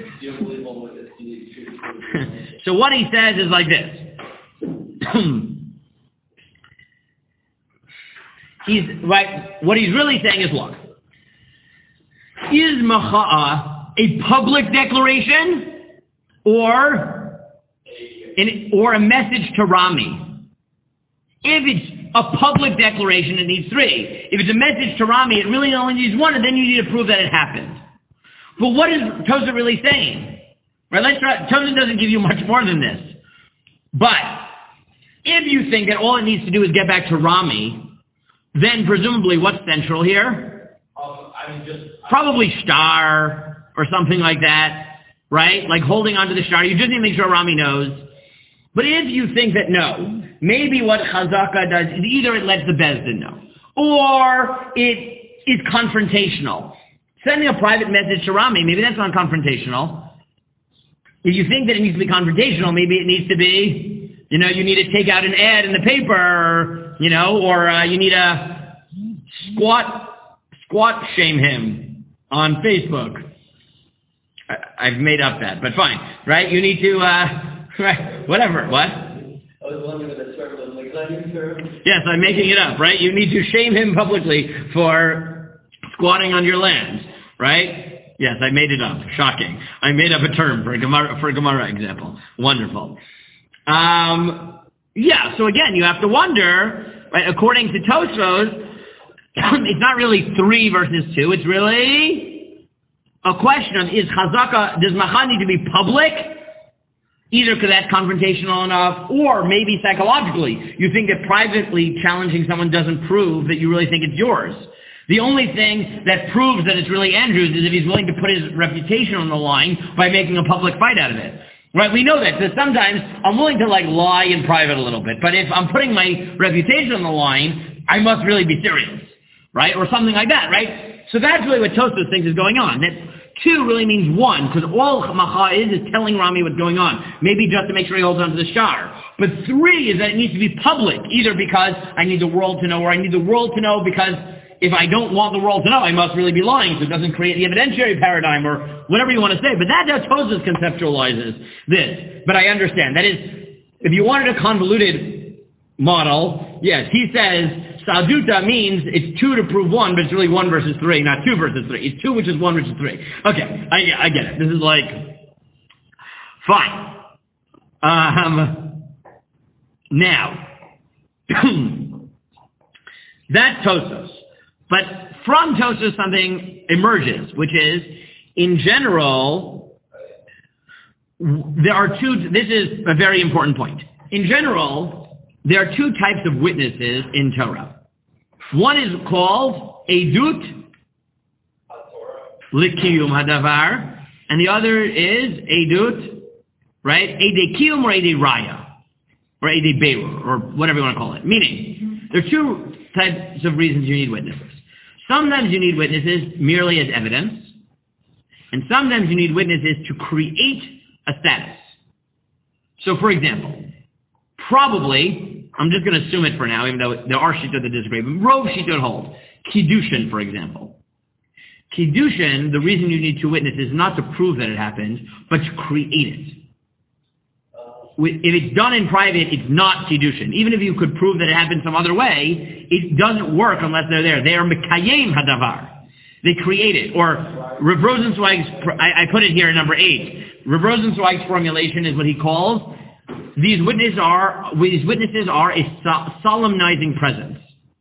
So what he says is like this. What he's really saying is, look, is Macha'ah a public declaration or a message to Rami? If it's a public declaration, it needs 3. If it's a message to Rami, it really only needs 1, and then you need to prove that it happened. But what is Tosfos really saying? Right? Tosfos doesn't give you much more than this. But if you think that all it needs to do is get back to Rami, then presumably what's central here? Probably star or something like that, right? Like holding onto the star. You just need to make sure Rami knows. But if you think that no, maybe what Chazaka does is either it lets the Beis Din know, or it is confrontational. Sending a private message to Rami, maybe that's not confrontational. If you think that it needs to be confrontational, maybe it needs to be, you need to take out an ad in the paper, or you need to squat shame him on Facebook. I've made up that, but fine, right? You need to, right, whatever, what? I was wondering if that's term, like, is that new term? Yes, I'm making it up, right? You need to shame him publicly for squatting on your land, right? Yes, I made it up. Shocking. I made up a term for a Gemara example. Wonderful. So again, you have to wonder, right, according to Tosfos, it's not really 3 versus 2, it's really a question of, does Macha'ah need to be public? Either because that's confrontational enough, or maybe psychologically, you think that privately challenging someone doesn't prove that you really think it's yours. The only thing that proves that it's really Andrew's is if he's willing to put his reputation on the line by making a public fight out of it. Right? We know that, because sometimes I'm willing to lie in private a little bit, but if I'm putting my reputation on the line, I must really be serious. Right? Or something like that, right? So that's really what Tosfos thinks is going on. That 2 really means 1, because all Macha'ah is telling Rami what's going on. Maybe just to make sure he holds on to the star. But 3 is that it needs to be public, either because I need the world to know, or I need the world to know because if I don't want the world to know, I must really be lying, so it doesn't create the evidentiary paradigm, or whatever you want to say. But that's how Tosfos conceptualizes this. But I understand. That is, if you wanted a convoluted model, yes, he says, Saduta means it's 2 to prove 1, but it's really 1 versus 3, not 2 versus 3. It's 2, which is 1 versus 3. Okay, I get it. This is like, fine. Now, that's Tosfos. But from Tosfos something emerges, which is, in general, there are 2, this is a very important point. In general, there are 2 types of witnesses in Torah. One is called Edut L'Kiyum Hadavar, and the other is Edut, right? Edei Kiyum or Edei Raya, or Edei Beirur, or whatever you want to call it. Meaning, there are 2 types of reasons you need witnesses. Sometimes you need witnesses merely as evidence, and sometimes you need witnesses to create a status. So, for example, probably, I'm just going to assume it for now, even though there are shittot that disagree, but Rov shittot hold. Kiddushin, for example. Kiddushin, the reason you need 2 witnesses is not to prove that it happened, but to create it. If it's done in private, it's not Kiddushin. Even if you could prove that it happened some other way, it doesn't work unless they're there. They are Mekayem Hadavar. They create it. Or Rav Rosenzweig's, I put it here in number 8. Rav Rosenzweig's formulation is what he calls, these witnesses are a solemnizing presence.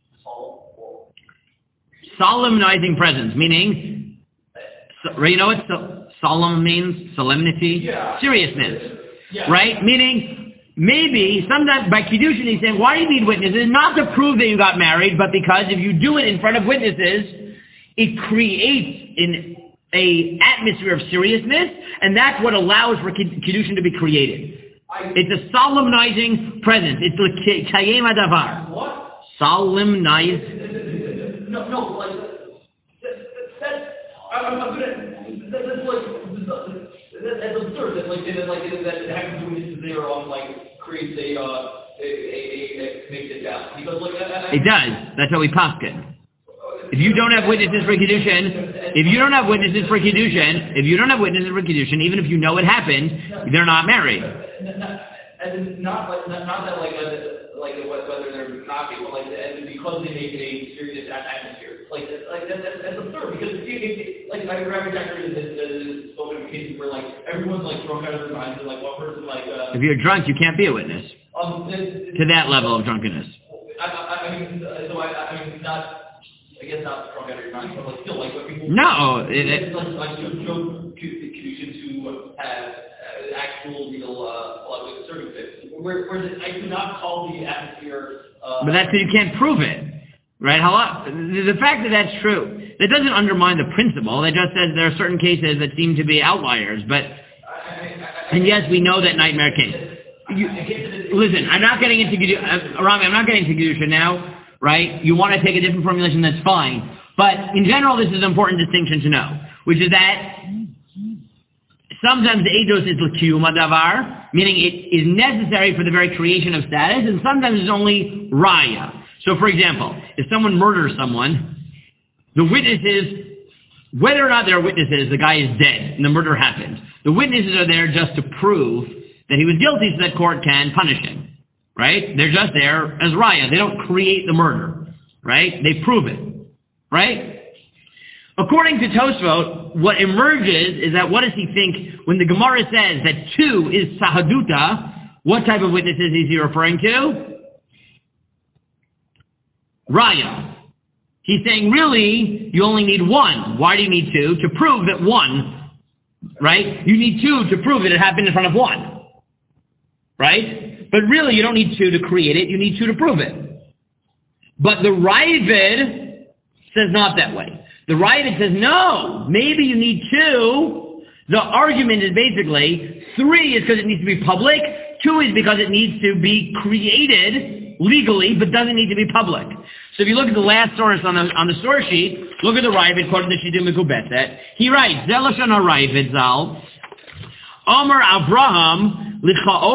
Solemnizing presence, meaning, you know what solemn means? Solemnity? Yeah. Seriousness. Yeah. Right? Meaning, maybe, sometimes by Kiddushin he's saying, why do you need witnesses? Not to prove that you got married, but because if you do it in front of witnesses, it creates an atmosphere of seriousness, and that's what allows for Kiddushin to be created. It's a solemnizing presence. It's like Kayem Hadavar. What? Solemnize. No, like, I'm gonna, that's like, that's absurd, that it happens when they are on, creates makes it down. Because like It does. That's how we paskin. If you don't have witnesses for Kiddushin, even if you know it happened, they're not married. And not that whether they're not people, and because they make it a serious atmosphere. That's absurd, because Rabbi Jacker has spoken of cases where everyone's drunk out of their minds, and one person if you're drunk, you can't be a witness to that level of drunkenness. I guess not drunk out of your mind, but still when people. No, Joe Kedushin to have actual legal circumstances. Whereas I do not call the atmosphere. But that's because you can't prove it, right? The fact that that's true, that doesn't undermine the principle. That just says there are certain cases that seem to be outliers. But and yes, we know that nightmare case. Listen, I'm not getting into Rami. I'm not getting into Kedusha now. Right? You want to take a different formulation, that's fine. But in general, this is an important distinction to know, which is that sometimes the eidos is l'kiyum hadavar, meaning it is necessary for the very creation of status, and sometimes it's only raya. So, for example, if someone murders someone, the witnesses, whether or not there are witnesses, the guy is dead, and the murder happened. The witnesses are there just to prove that he was guilty so that court can punish him. Right? They're just there as raya. They don't create the murder. Right? They prove it. Right? According to Tosfot, what emerges is that what does he think when the Gemara says that 2 is sahaduta, what type of witnesses is he referring to? Raya. He's saying, really, you only need 1. Why do you need 2? To prove that 1, right? You need 2 to prove that it happened in front of 1. Right? But really, you don't need 2 to create it. You need 2 to prove it. But the Ravid says not that way. The Ravid says, no, maybe you need 2. The argument is basically 3 is because it needs to be public. 2 is because it needs to be created legally, but doesn't need to be public. So if you look at the last source on the source sheet, look at the Ravid, quoted the Shidu Mekubetet. He writes, Zelashon HaRavid Zal, Omer Avraham, the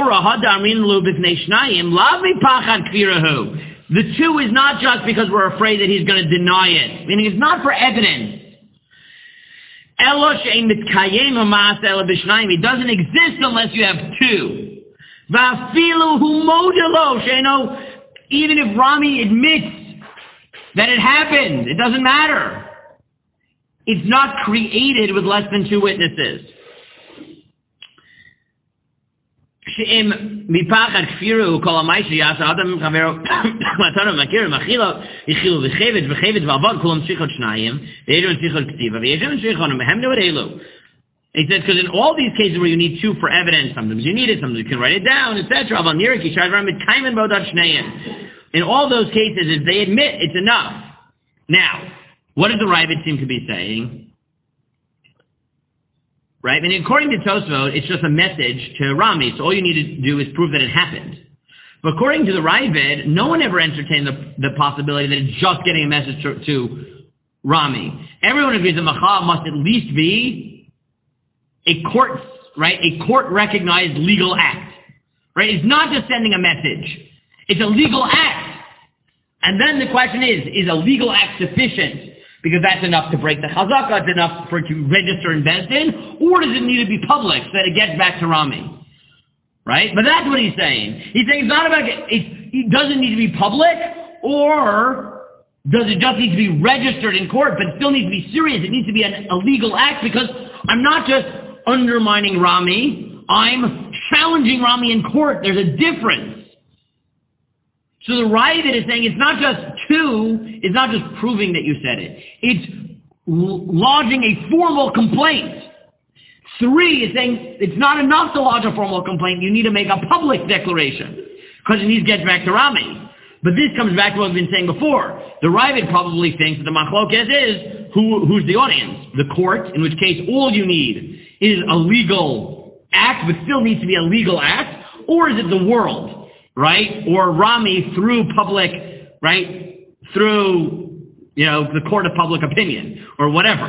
2 is not just because we're afraid that he's going to deny it. Meaning it's not for evidence. It doesn't exist unless you have 2. Even if Rami admits that it happened, it doesn't matter. It's not created with less than 2 witnesses. שאם מפחד כפירו כל המיישה יעשה אדם חברו מתנו מכיר ומחילו יחילו וחבד ועבוד כולם צריכות 2 ויש צריכות כתיבה ויש צריכות מהם נורד אלו. He says, because in all these cases where you need 2 for evidence, sometimes you need it, sometimes you can write it down, etc. In all those cases, if they admit, it's enough. Now, what does the Ravid seem to be saying? Right? And according to Tosfot, it's just a message to Rami. So all you need to do is prove that it happened. But according to the Ravid, no one ever entertained the possibility that it's just getting a message to Rami. Everyone agrees that Macha must at least be a court, right? A court-recognized legal act. Right? It's not just sending a message. It's a legal act. And then the question is a legal act sufficient? Because that's enough to break the chazaka, it's enough for it to register in Beis Din, or does it need to be public so that it gets back to Rami? Right? But that's what he's saying. He's saying it's not about, it doesn't need to be public, or does it just need to be registered in court, but it still needs to be serious. It needs to be a legal act, because I'm not just undermining Rami, I'm challenging Rami in court. There's a difference. So the Ravid is saying it's not just 2, it's not just proving that you said it. It's lodging a formal complaint. 3 is saying it's not enough to lodge a formal complaint, you need to make a public declaration. Because it needs to get back to Rami. But this comes back to what we've been saying before. The Ravid probably thinks that the machlokes is, who's the audience? The court, in which case all you need is a legal act, but still needs to be a legal act, or is it the world? Right? Or Rami through public, right? Through, the court of public opinion, or whatever.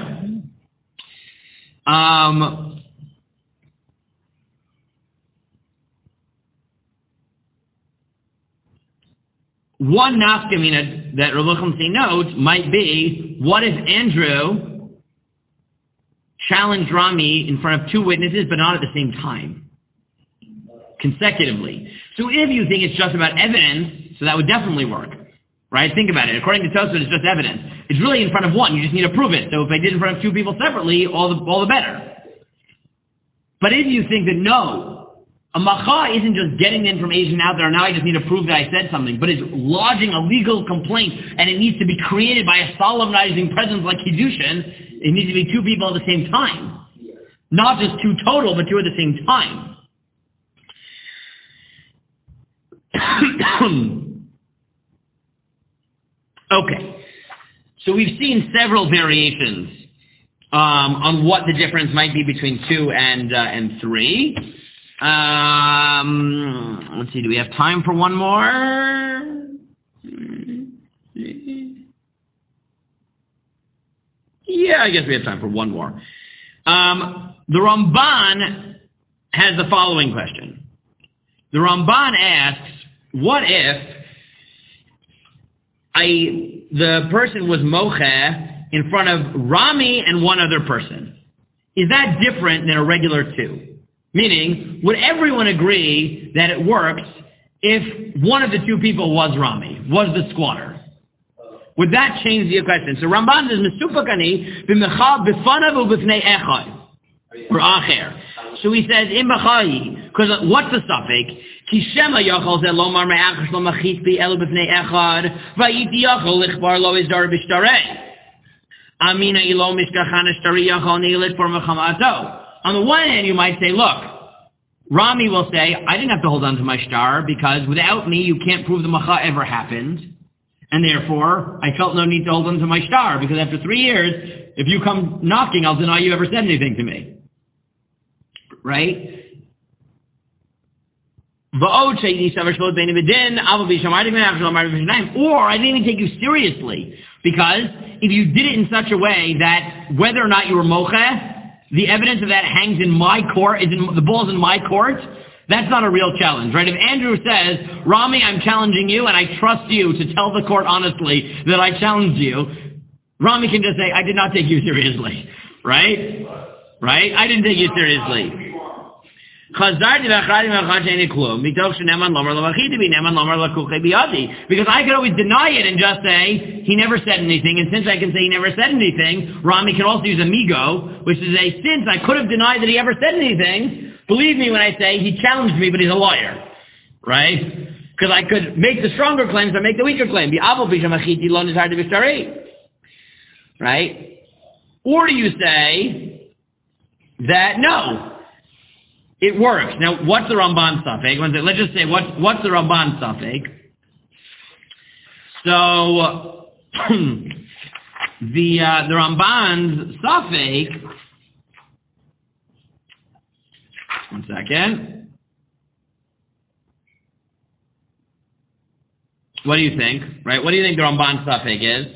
one nafkamina that Rav Chumsi notes might be, what if Andrew challenged Rami in front of two witnesses, but not at the same time, consecutively? So if you think it's just about evidence, so that would definitely work, right? Think about it. According to Tosfot, it's just evidence. It's really in front of one. You just need to prove it. So if I did it in front of two people separately, all the better. But if you think that no, a macha isn't just getting the information out there, now I just need to prove that I said something, but it's lodging a legal complaint, and it needs to be created by a solemnizing presence like Kiddushin, it needs to be two people at the same time. Not just two total, but two at the same time. Okay. So we've seen several variations on what the difference might be between 2 and 3. Let's see, do we have time for one more? Yeah, I guess we have time for one more. The Ramban has the following question. The Ramban asks, what if the person was mocheh in front of Rami and one other person? Is that different than a regular 2? Meaning, would everyone agree that it works if one of the two people was Rami, was the squatter? Would that change the question? So Ramban says, Mesupakani b'mecha b'fanav u'b'fnei echad, or acher. So he says, in b'chai, because what's the suffix? Ki shema yachol zeh lomar me'achar shlo machit bi elu b'fnei echad, va'iti yachol lichbar lo izdar b'shtarei. Amina ilo mishkachan ashtari yachol nilit for mechamato. On the one hand, you might say, look, Rami will say, I didn't have to hold on to my star because without me, you can't prove the macha ever happened. And therefore, I felt no need to hold on to my star because after 3 years, if you come knocking, I'll deny you ever said anything to me. Right? Or I didn't even take you seriously because if you did it in such a way that whether or not you were mocheh, the evidence of that hangs in my court, the ball's in my court, that's not a real challenge, right? If Andrew says, Rami, I'm challenging you and I trust you to tell the court honestly that I challenged you, Rami can just say, I did not take you seriously, right? Right? I didn't take you seriously. Because I could always deny it and just say, he never said anything, and since I can say he never said anything, Rami can also use amigo, which is a since I could have denied that he ever said anything, believe me when I say he challenged me, but he's a lawyer. Right? Because I could make the stronger claims or make the weaker claim. Right? Or do you say that no, it works. Now, what's the Ramban suffix? Let's just say, what's the Ramban suffix? So, the Ramban's suffix, one second. What do you think? Right? What do you think the Ramban suffix is?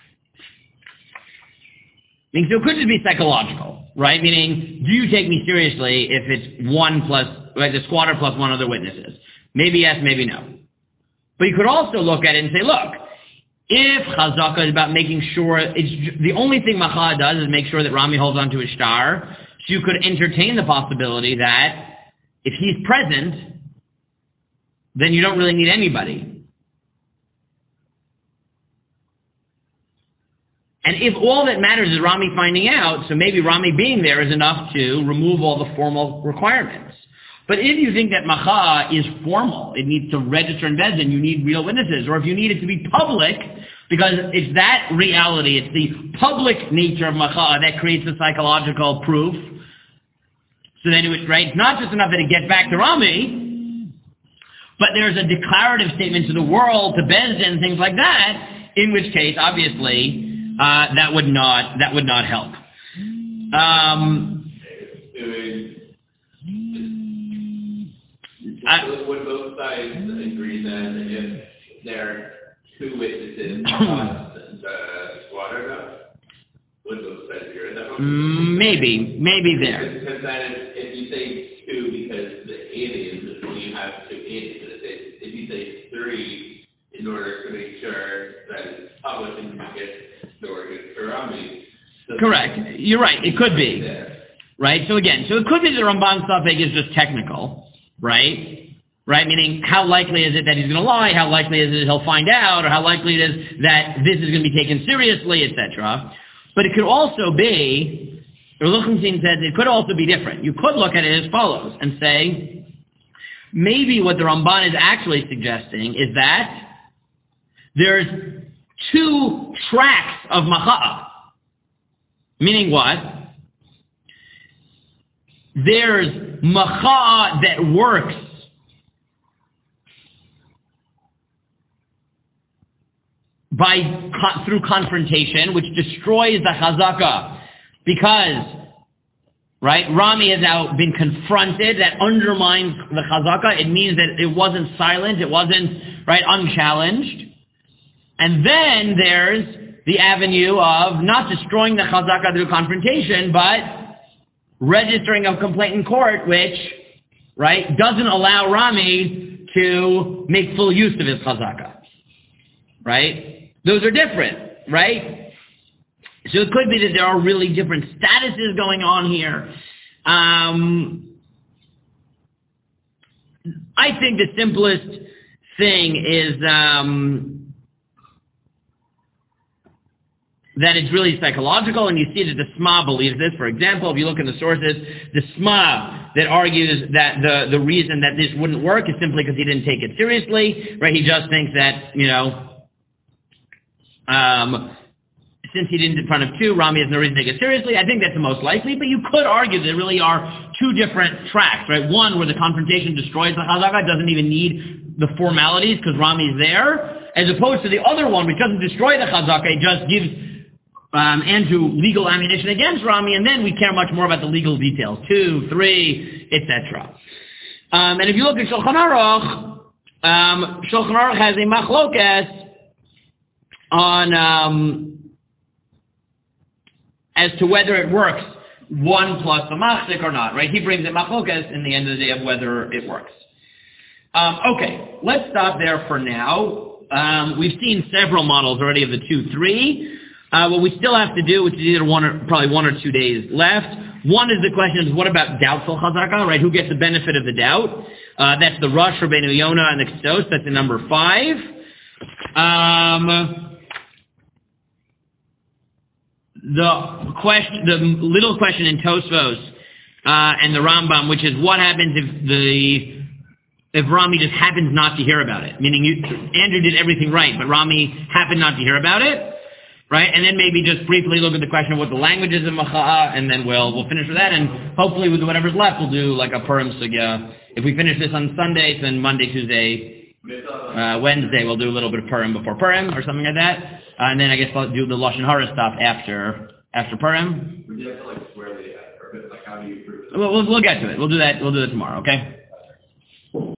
Meaning, so it could just be psychological, right? Meaning, do you take me seriously if it's one plus, like the squatter plus one other witnesses? Maybe yes, maybe no. But you could also look at it and say, look, if Chazaka is about making sure, it's the only thing Macha does is make sure that Rami holds onto his star, so you could entertain the possibility that if he's present, then you don't really need anybody. And if all that matters is Rami finding out, so maybe Rami being there is enough to remove all the formal requirements. But if you think that Macha is formal, it needs to register in Bezdin, you need real witnesses. Or if you need it to be public, because it's that reality, it's the public nature of Macha that creates the psychological proof. So then it's not just enough that it gets back to Rami, but there's a declarative statement to the world, to Bezdin, things like that, in which case, obviously, that would not help. Would both sides agree that if there are two witnesses the squatter does? Would both sides agree with that? Maybe there. Because then if you say two because the aliens, you have two aliens. If you say three, in order to make sure that it's published and you get the word good for Rami. So Correct. You're right. It could be. there. Right? So again, it could be the Ramban suffix is just technical, right? Right? Meaning, how likely is it that he's going to lie? How likely is it that he'll find out? Or how likely it is that this is going to be taken seriously, etc. But it could also be, Ruchenstein says it could also be different. You could look at it as follows and say, maybe what the Ramban is actually suggesting is that there's two tracks of Macha'a. Meaning what? There's Macha'a that works through confrontation, which destroys the Chazaka, because, right, Rami has now been confronted. That undermines the Chazaka. It means that it wasn't silent, it wasn't, right, unchallenged. And then there's the avenue of not destroying the Chazaka through confrontation, but registering a complaint in court, which, right, doesn't allow Rami to make full use of his Chazaka. Right? Those are different, right? So it could be that there are really different statuses going on here. I think the simplest thing is that it's really psychological, and you see that the Sma believes this. For example, if you look in the sources, the Sma that argues that the reason that this wouldn't work is simply because he didn't take it seriously, right? He just thinks that, since he didn't in front of two, Rami has no reason to take it seriously. I think that's the most likely, but you could argue that there really are two different tracks, right? One where the confrontation destroys the Chazaka, doesn't even need the formalities because Rami is there, as opposed to the other one which doesn't destroy the Chazaka, it just gives Andrew legal ammunition against Rami, and then we care much more about the legal details, 2, 3, etc. And if you look at Shulchan Aruch, Shulchan Aruch has a machlokas on as to whether it works 1 plus the machzik or not, right? He brings it machlokas in the end of the day of whether it works. Okay, let's stop there for now. We've seen several models already of the 2, 3. What we still have to do, which is either probably 1 or 2 days left. One is the question is, what about doubtful chazaka, right? Who gets the benefit of the doubt? That's the Rosh, Rabbeinu Yonah, and the Kesos. That's the number 5. The little question in Tosfos and the Rambam, which is what happens if Rami just happens not to hear about it? Meaning Andrew did everything right, but Rami happened not to hear about it. Right, and then maybe just briefly look at the question of what the language is in Macha'a, and then we'll finish with that, and hopefully with whatever's left, we'll do like a Purim Sugya. If we finish this on Sunday, then Monday, Tuesday, Wednesday, we'll do a little bit of Purim before Purim, or something like that, and then I guess we'll do the Lashon Hara stuff after Purim. Would you like to square the, or like how do you prove it? We'll get to it. We'll do that tomorrow, okay?